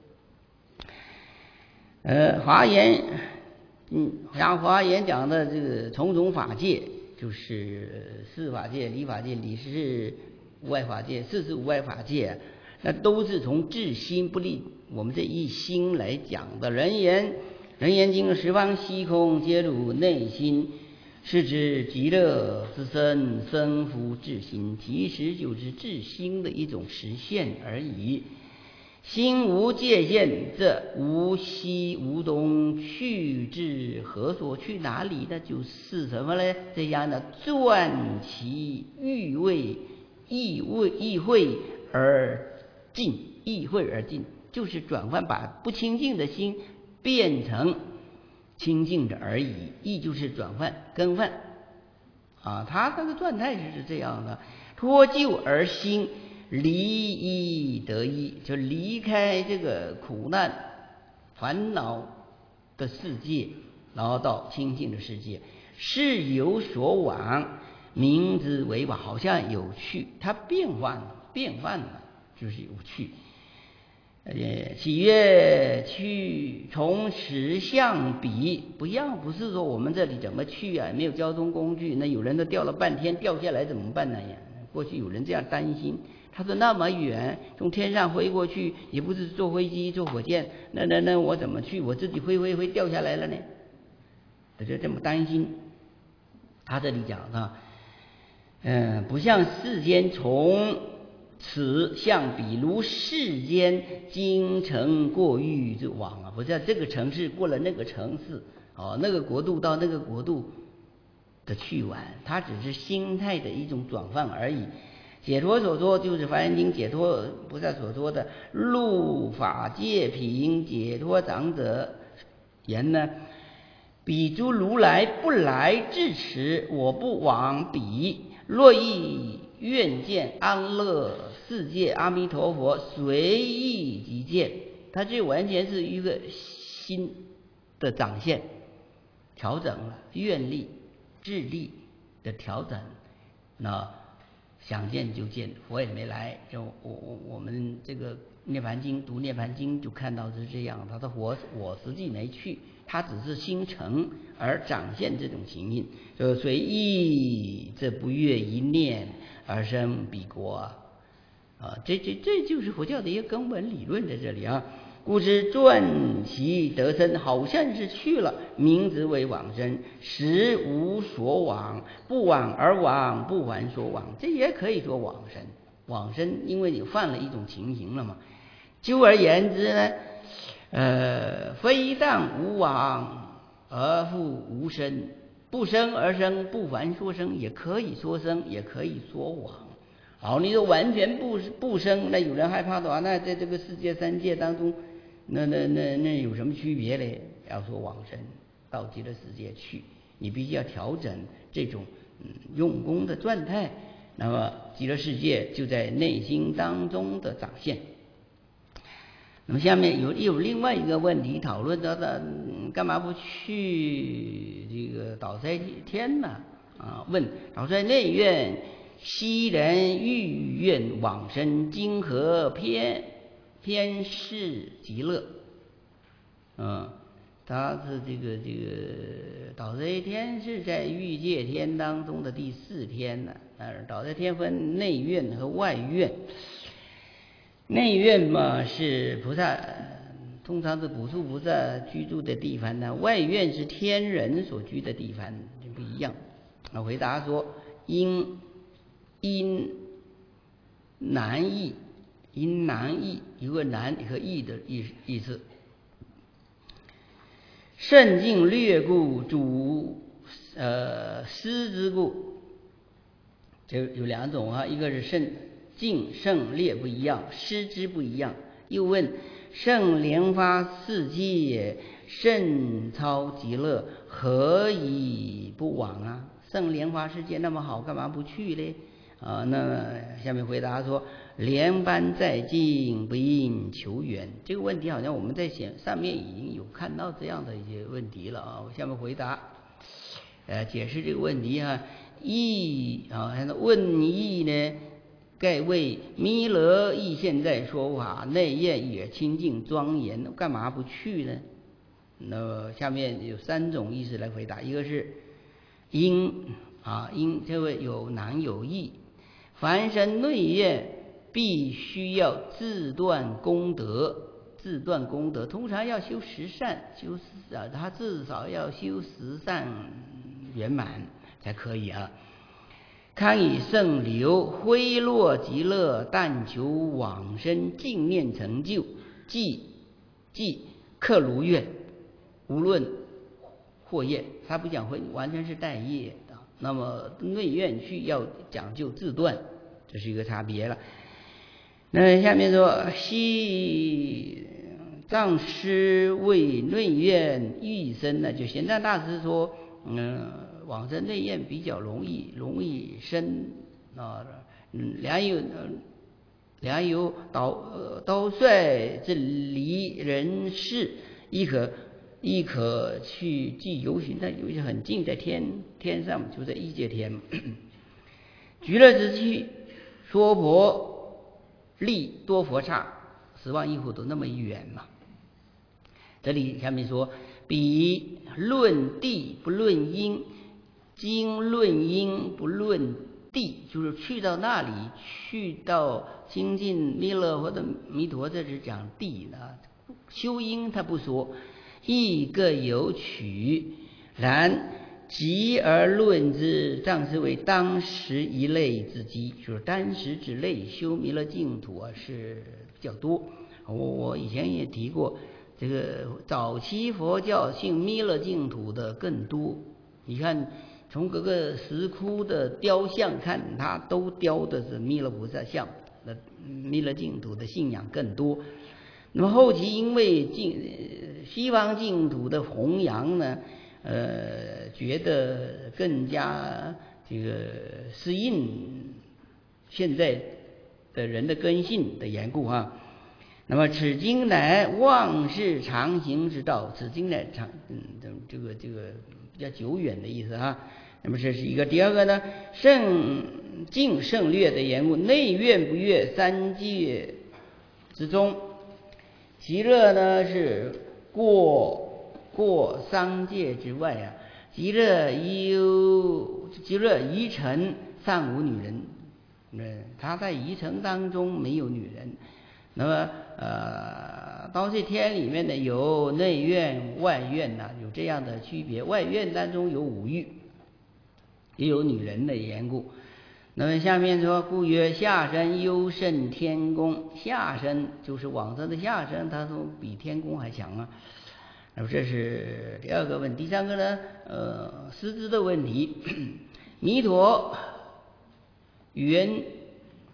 呃，华严，嗯，像华严讲的这个重重法界，就是四法界、理法界、理事无碍法界、四事无碍法界，那都是从至心不立我们这一心来讲的。人言人言经十方虚空皆入内心，是指极乐之身生福至心，其实就是至心的一种实现而已。心无界限，这无西无东，去至何所？去哪里呢？就是什么呢？这样的转其欲位，意味意会而尽，意会而尽，就是转换，把不清净的心变成清净的而已。意就是转换、更换啊，他这个状态是这样的，脱旧而新。离一得一，就离开这个苦难烦恼的世界，然后到清净的世界，是有所往，名之为往，好像有趣，它变换了，变换了，就是有趣。呃，喜悦去从实相比，不一样，不是说我们这里怎么去啊？没有交通工具，那有人都掉了半天，掉下来怎么办呢呀？过去有人这样担心。他说那么远，从天上飞过去，也不是坐飞机、坐火箭，那那那我怎么去？我自己飞飞飞掉下来了呢？他就这么担心。他这里讲的，嗯、呃，不像世间从此相比，如世间京城过域之往啊，不是这个城市过了那个城市，哦，那个国度到那个国度的去往，它只是心态的一种转换而已。解脱所说就是《华严经》解脱菩萨所说的入法界品解脱长者言呢，彼诸如来不来至此，我不往彼，若亦愿见安乐世界阿弥陀佛，随意即见。它这完全是一个心的展现，调整了愿力智力的调整，那想见就见，佛也没来。就我我我们这个涅槃经读涅槃经就看到是这样，他说我我实际没去，他只是心诚而展现这种情形，就随意这不越一念而生彼国啊，啊这这这就是佛教的一个根本理论在这里啊。故知转其得生，好像是去了，名之为往生，实无所往，不往而往，不还所往，这也可以说往生。往生，因为你犯了一种情形了嘛。就而言之呢，呃，非但无往而复无生，不生而生，不还说生，也可以说生，也可以说往。好，你说完全不不生，那有人害怕的话，那在这个世界三界当中， 那那那那有什么区别嘞？要说往生到极乐世界去，你必须要调整这种嗯用功的状态，那么极乐世界就在内心当中的展现。那么下面有有另外一个问题讨论到的，干嘛不去这个岛塞天呢？啊，问岛塞内院昔人欲愿往生，今何偏偏是极乐？嗯，他是这个这个岛塞天是在欲界天当中的第四天呢。呃，岛塞天分内院和外院。内院嘛是菩萨，通常是补处菩萨居住的地方呢，外院是天人所居的地方，就不一样。我回答说，因因难易，因难易，有个难和易的意意思。圣境略故，主呃思之故，就有两种啊，一个是圣境胜劣不一样，失之不一样。又问胜莲花世界，胜超极乐，何以不往啊？胜莲花世界那么好，干嘛不去呢？啊，那下面回答说，莲般在近，不应求远。这个问题好像我们在上面已经有看到这样的一些问题了啊。我下面回答，呃，解释这个问题啊。义啊，问义呢？盖为弥勒义现在说法，内院也清净庄严，干嘛不去呢？那下面有三种意思来回答，一个是因啊，因这位有难有易，凡生内院必须要自断功德，自断功德，通常要修十善，修啊，他至少要修十善圆满才可以啊。堪以圣流挥落极乐，但求往生净念成就，即即克如愿，无论或业。他不讲会完全是带业的，那么内院去要讲究自断，这是一个差别了。那下面说，西藏师为内院欲生呢，就玄奘大师说，嗯。往生内院比较容易，容易生啊。嗯，良有良有刀呃刀帅之离人世，亦可亦可去即游行，但游行很近，在天天上，就在异界天。极乐之躯，娑婆力多佛刹，十万亿佛都那么远嘛。这里下面说，彼论地不论因。经论因不论地，就是去到那里，去到亲近弥勒或者弥陀，这是讲地的。修因他不说，亦各有取，然集而论之，藏师为当时一类之机，就是当时之类修弥勒净土啊是比较多。我我以前也提过，这个早期佛教信弥勒净土的更多。你看。从各个石窟的雕像看，它都雕的是弥勒菩萨像，那弥勒净土的信仰更多。那么后期因为净西方净土的弘扬呢，呃，觉得更加这个适应现在的人的根性的缘故啊。那么此经乃忘世常行之道，此经乃常嗯这个这个比较久远的意思啊。那么这是一个，第二个呢，胜境胜劣的缘故，内院不越三界之中，极乐呢是过过三界之外啊。极乐有极乐一尘尚无女人，嗯，他在一尘当中没有女人。那么呃，到这天里面呢，有内院外院呐、啊，有这样的区别。外院当中有五欲。也有女人的缘故。那么下面说，故曰下生优胜天宫，下生就是往生的下生，他说比天宫还强啊。那么这是第二个问题。第三个呢，呃，师资的问题。弥陀原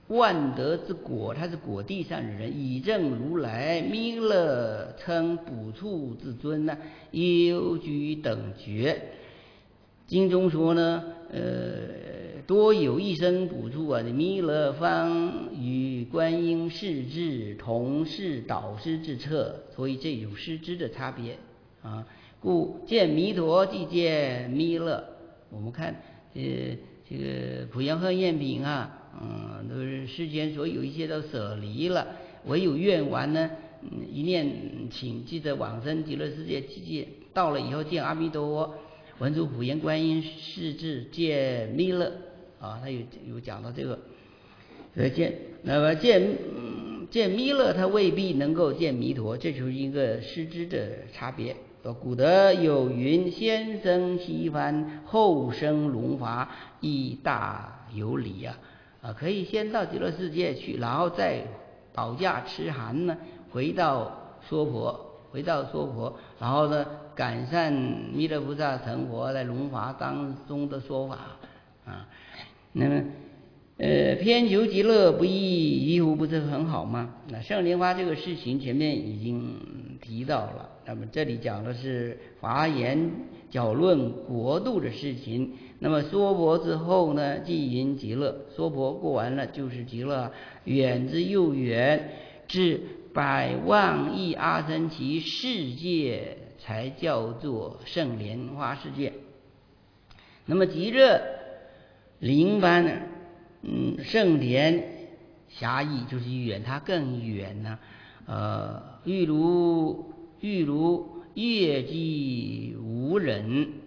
万德之果，他是果地上的人，以正如来弥勒称补处之尊呢，幽居等觉。经中说呢，呃，多有一生补处啊，弥勒方与观音世智同是导师之策，所以这有师资的差别啊。故见弥陀即见弥勒。我们看，呃，这个普贤恒愿品啊。嗯，都是世间所有一切都舍离了，唯有愿完呢，嗯，一念请记得往生极乐世界，记到了以后见阿弥陀佛，文殊普贤观音世智见弥勒啊，他有有讲到这个，所以见那么见、嗯、见弥勒，他未必能够见弥陀，这就是一个师资的差别。古德有云：先生西番，后生龙华，亦大有理啊。啊，可以先到极乐世界去，然后再保驾持函呢，回到娑婆，回到娑婆，然后呢，感善弥勒菩萨成佛在龙华当中的说法啊。那么，呃，偏求极乐不易，于乎不是很好吗？那圣莲花这个事情前面已经提到了，那么这里讲的是华严讲论国度的事情。那么娑婆之后呢，即云极乐。娑婆过完了就是极乐，远之又远，至百万亿阿僧祇世界才叫做圣莲花世界。那么极乐灵般呢，嗯，圣莲狭义就是远，它更远呢。呃，欲如欲如月既无人。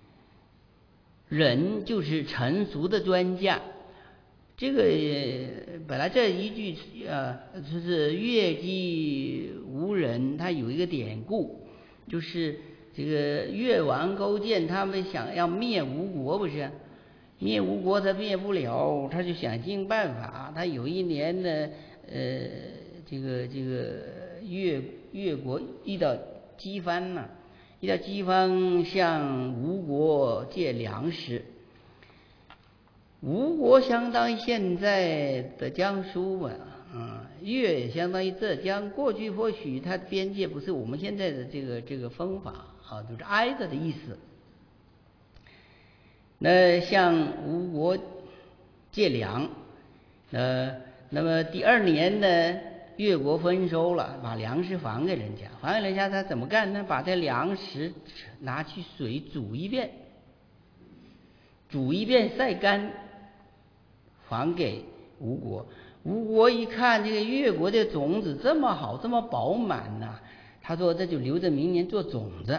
人就是成熟的专家，这个本来这一句呃就是月既无人，它有一个典故，就是这个越王勾践他们想要灭吴国，不是灭吴国他灭不了，他就想尽办法。他有一年呢，呃，这个这个越越国遇到饥荒了。遇到饥荒，向吴国借粮食。吴国相当于现在的江苏嘛，嗯，越相当于浙江。过去或许它边界不是我们现在的这个这个分法啊，就是挨着的意思。那向吴国借粮，呃，那么第二年呢？越国丰收了，把粮食还给人家，还给人家他怎么干呢？把这粮食拿去水煮一遍，煮一遍晒干，还给吴国。吴国一看这个越国的种子这么好，这么饱满呐、啊，他说这就留着明年做种子。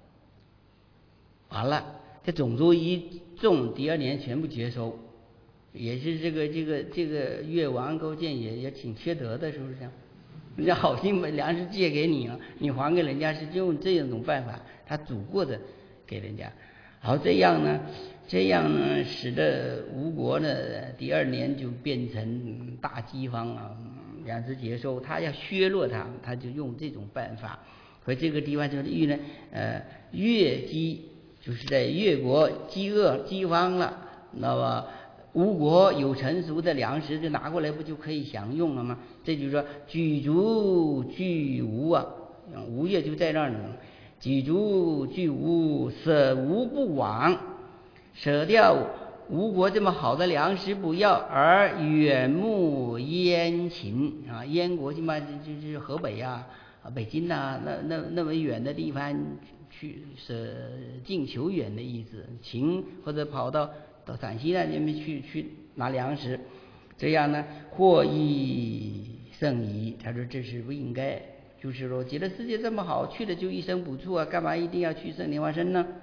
完了，这种子一种，第二年全部结收。也是这个这个这个越王勾践也也挺缺德的，是不是这样？人家好心把粮食借给你啊，你还给人家是用这种办法，他煮过的给人家。好，这样呢，这样呢，使得吴国呢第二年就变成大饥荒啊，粮食结收，他要削弱它，他就用这种办法。和这个地方就是越呢，呃，越饥就是在越国饥饿饥荒了，那么。吴国有成熟的粮食，就拿过来不就可以享用了吗？这就是说举足具无啊，吴越就在那儿呢。举足具无，舍无不往，舍掉吴国这么好的粮食不要，而远慕燕秦啊，燕国起码就是河北啊、北京呐、啊，那那那么远的地方去，舍近求远的意思。秦或者跑到。到陕西那边去去拿粮食，这样呢获益甚夷。他说这是不应该，就是说极乐世界这么好，去了就一生补处啊，干嘛一定要去圣莲花生呢？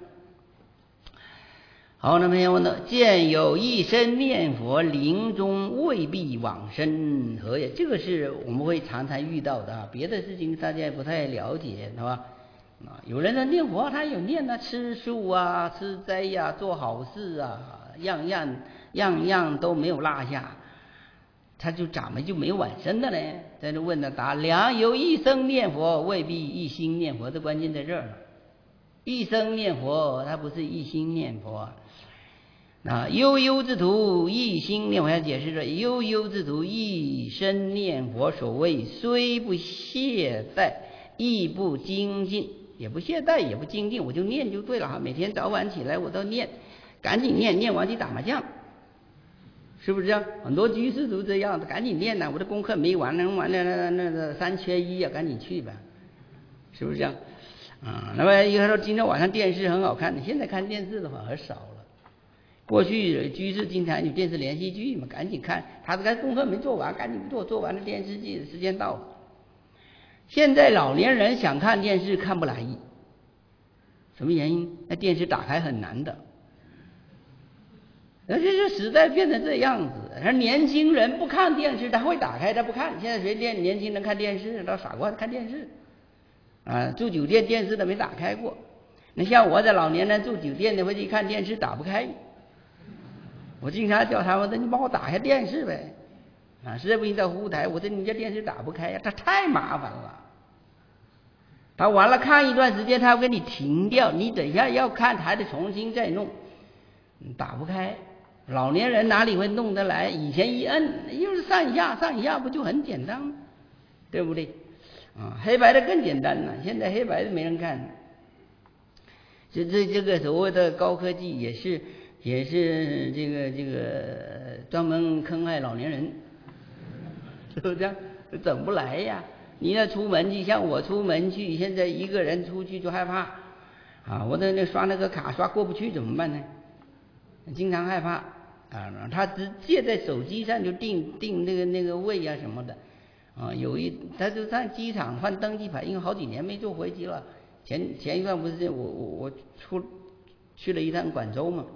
好，那么要问到见有一生念佛，临终未必往生何也？这个是我们会常常遇到的啊，别的事情大家也不太了解，是吧？啊，有人在念佛，他有念啊，吃素啊，吃斋呀、啊，做好事啊。样样样样都没有落下，他就怎么就没有往生的呢？在这问他答：良有一生念佛，未必一心念佛。这关键在这儿，一生念佛，他不是一心念佛。 啊，悠悠之徒一心念，我要解释了，悠悠之徒一生念佛，所谓虽不懈怠，亦不精进，也不懈怠，也不精进，我就念就对了哈。每天早晚起来我都念，赶紧念，念完去打麻将，是不是这样？很多居士都这样，赶紧念呐，我的功课没完，能完了那那那三缺一啊，赶紧去吧，是不是这样？啊，那么有人说今天晚上电视很好看，现在看电视的反而少了。过去居士经常有电视连续剧嘛，赶紧看，他这个功课没做完，赶紧做，做完了电视剧时间到了。现在老年人想看电视看不来，什么原因？那电视打开很难的。那这这时代变成这样子，而年轻人不看电视，他会打开，他不看。现在谁年年轻人看电视？都傻瓜看电视啊！住酒店电视都没打开过。那像我这老年人住酒店的，回去看电视打不开。我经常叫他们说：“你帮我打开电视呗。”啊，实在不行到服务台，我说：“你这电视打不开呀，这太麻烦了。”他完了看一段时间，他要给你停掉，你等一下要看还得重新再弄，打不开。老年人哪里会弄得来？以前一摁又是上下上下，不就很简单吗？对不对？啊，黑白的更简单了，现在黑白的没人看。这这这个所谓的高科技也是。也是这个这个专门坑害老年人，是不是这样？整不来呀！你要出门去，像我出门去，现在一个人出去就害怕啊！我在那刷那个卡刷过不去怎么办呢？经常害怕啊！他直接在手机上就定定那个那个位啊什么的啊。有一他就上机场换登机牌，因为好几年没坐飞机了。前前一段不是我我我出去了一趟广州嘛。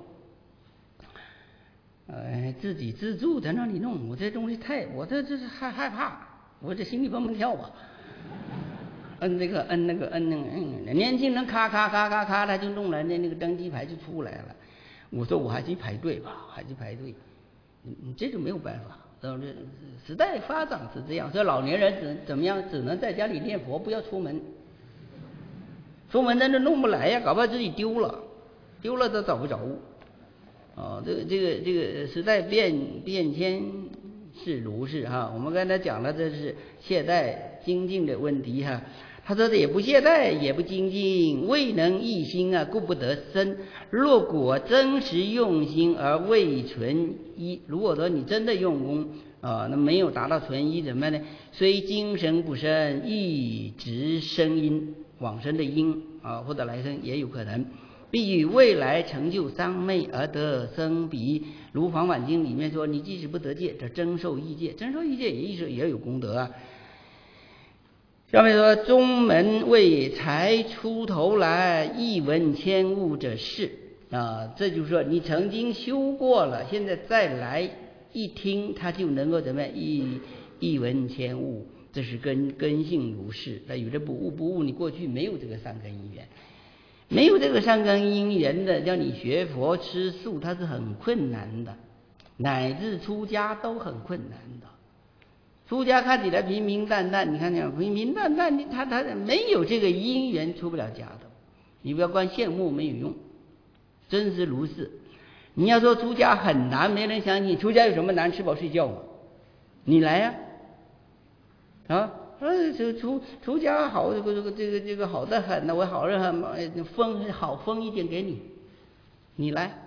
呃，自己自助在那里弄，我这东西太，我这这是害害怕，我这心里蹦蹦跳吧。摁这个摁那个摁那个摁，年轻人咔咔咔咔咔，他就弄来那那个登机牌就出来了。我说我还去排队吧，还去排队。嗯，这就没有办法，这时代发展是这样，所以老年人只怎么样，只能在家里念佛，不要出门。出门真的弄不来呀，搞不好自己丢了，丢了都找不着。哦，这个这个这个时代变变迁是如是哈。我们刚才讲了，这是懈怠精进的问题哈。他说的也不懈怠，也不精进，未能一心啊，故不得生。若果真实用心而未存一，如果说你真的用功啊，那没有达到存一怎么办呢？虽精神不生，一直生因，往生的因啊，或者来生也有可能。必与未来成就三昧而得生彼，如《法华经》里面说：“你即使不得戒，这增受异戒，增受异戒也意思也有功德啊。”下面说：“中门未才出头来，一闻千悟者是啊。”这就是说你曾经修过了，现在再来一听，他就能够怎么样？一一闻千悟，这是根根性如是。那有的不悟不悟，你过去没有这个善根因缘。没有这个善根因缘的，叫你学佛吃素，它是很困难的，乃至出家都很困难的。出家看起来平平淡淡，你看见平平淡淡，他他没有这个因缘出不了家的。你不要光羡慕没有用，真是如是。你要说出家很难，没人相信。出家有什么难？吃饱睡觉嘛。你来呀、啊，啊。呃，这出出家好，这个这个这个这个好的很呢，我好人很分好分一点给你，你来。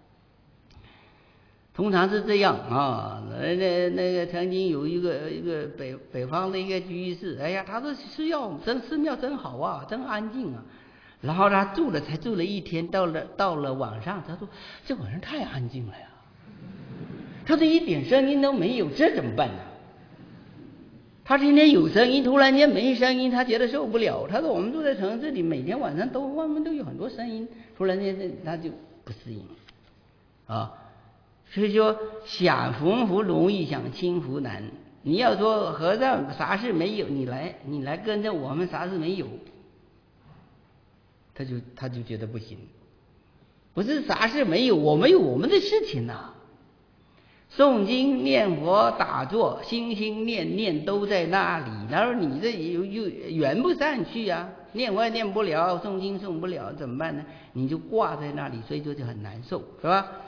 通常是这样啊。那那那个曾经有一个一个北北方的一个居士，哎呀，他说寺庙真寺庙真好啊，真安静啊。然后他住了才住了一天，到了到了晚上，他说这晚上太安静了呀，他说一点声音都没有，这怎么办呢？他天天有声音，突然间没声音，他觉得受不了。他说我们住在城市里，每天晚上都外面都有很多声音，突然间他就不适应啊。所以说想逢福容易，想清福难。你要说和尚啥事没有，你来你来跟着我们啥事没有，他就他就觉得不行。不是啥事没有，我们有我们的事情呐、啊。诵经念佛打坐，心心念念都在那里。然后你这又又圆不上去啊，念佛也念不了，诵经诵不了，怎么办呢？你就挂在那里，所以说就很难受，是吧？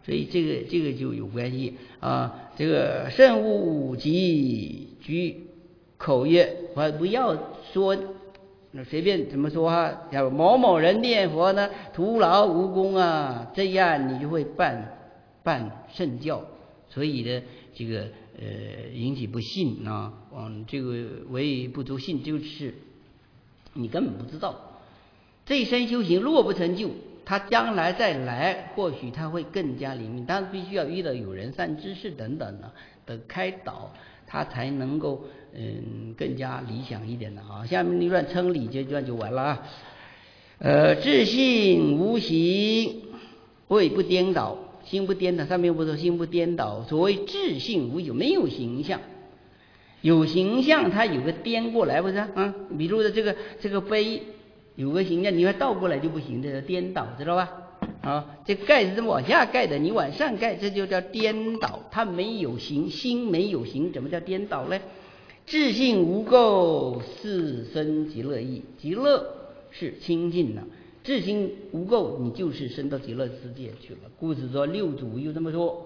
所以这个这个就有关系啊。这个慎勿及居口曰，我不要说随便怎么说啊，要某某人念佛呢徒劳无功啊，这样你就会办办圣教，所以呢这个呃引起不信啊，嗯，这个为不足信，就是你根本不知道这一生修行若不成就，他将来再来或许他会更加灵敏，但是必须要遇到有人善知识等等呢的开导，他才能够嗯更加理想一点的啊。下面一段称理这段就完了啊。呃，自性无形，谓不颠倒，心不颠倒。上面不说心不颠倒，所谓自性无有，没有形象。有形象，它有个颠过来，不是啊？啊比如说这个这个杯有个形象，你要倒过来就不行，这叫颠倒，知道吧？啊，这盖是这么往下盖的，你往上盖，这就叫颠倒。它没有形，心没有形，怎么叫颠倒呢？自性无垢，是生极乐意。极乐是清净的，自性无垢，你就是升到极乐世界去了。故此说六祖又这么说。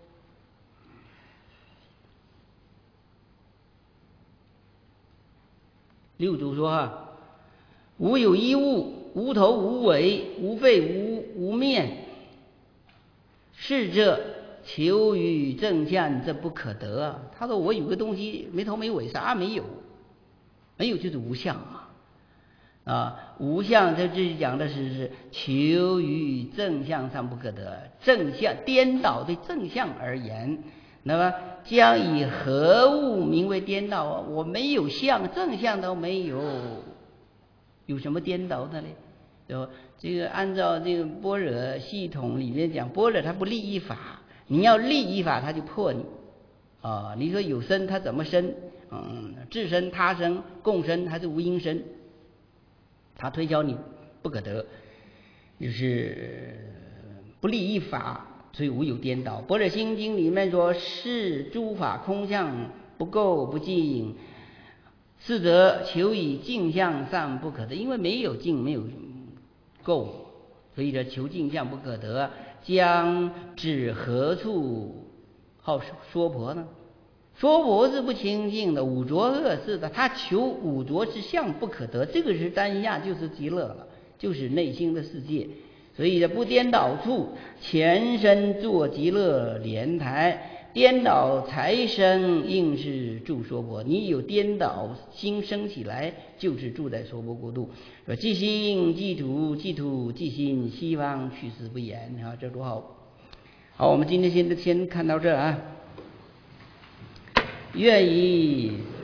六祖说啊，无有一物，无头无尾，无背无无面，是者求于正相，这不可得啊。他说我有个东西没头没尾，啥没有，没有就是无相嘛。啊，无相这这讲的是是求于正相上不可得，正相颠倒对正相而言，那么将以何物名为颠倒啊？我没有相，正相都没有，有什么颠倒的呢？对吧？这个按照这个般若系统里面讲，般若它不立一法，你要立一法，它就破你啊。你说有生，它怎么生？嗯，自生、他生、共生还是无因生？他推销你不可得，就是不立一法，所以无有颠倒。般若心经里面说，是诸法空相，不垢不净，是则求以净相上不可得。因为没有净没有垢，所以呢求净相不可得，将指何处好说婆呢？说婆是不清净的，五浊恶世的，他求五浊之相不可得，这个是当下就是极乐了，就是内心的世界。所以不颠倒处，前身作极乐莲台，颠倒财生应是住说婆。你有颠倒心生起来，就是住在说婆国度。说即心即土，即土即心，西方去世不言啊，这多好。好，我们今天先先看到这啊。愿以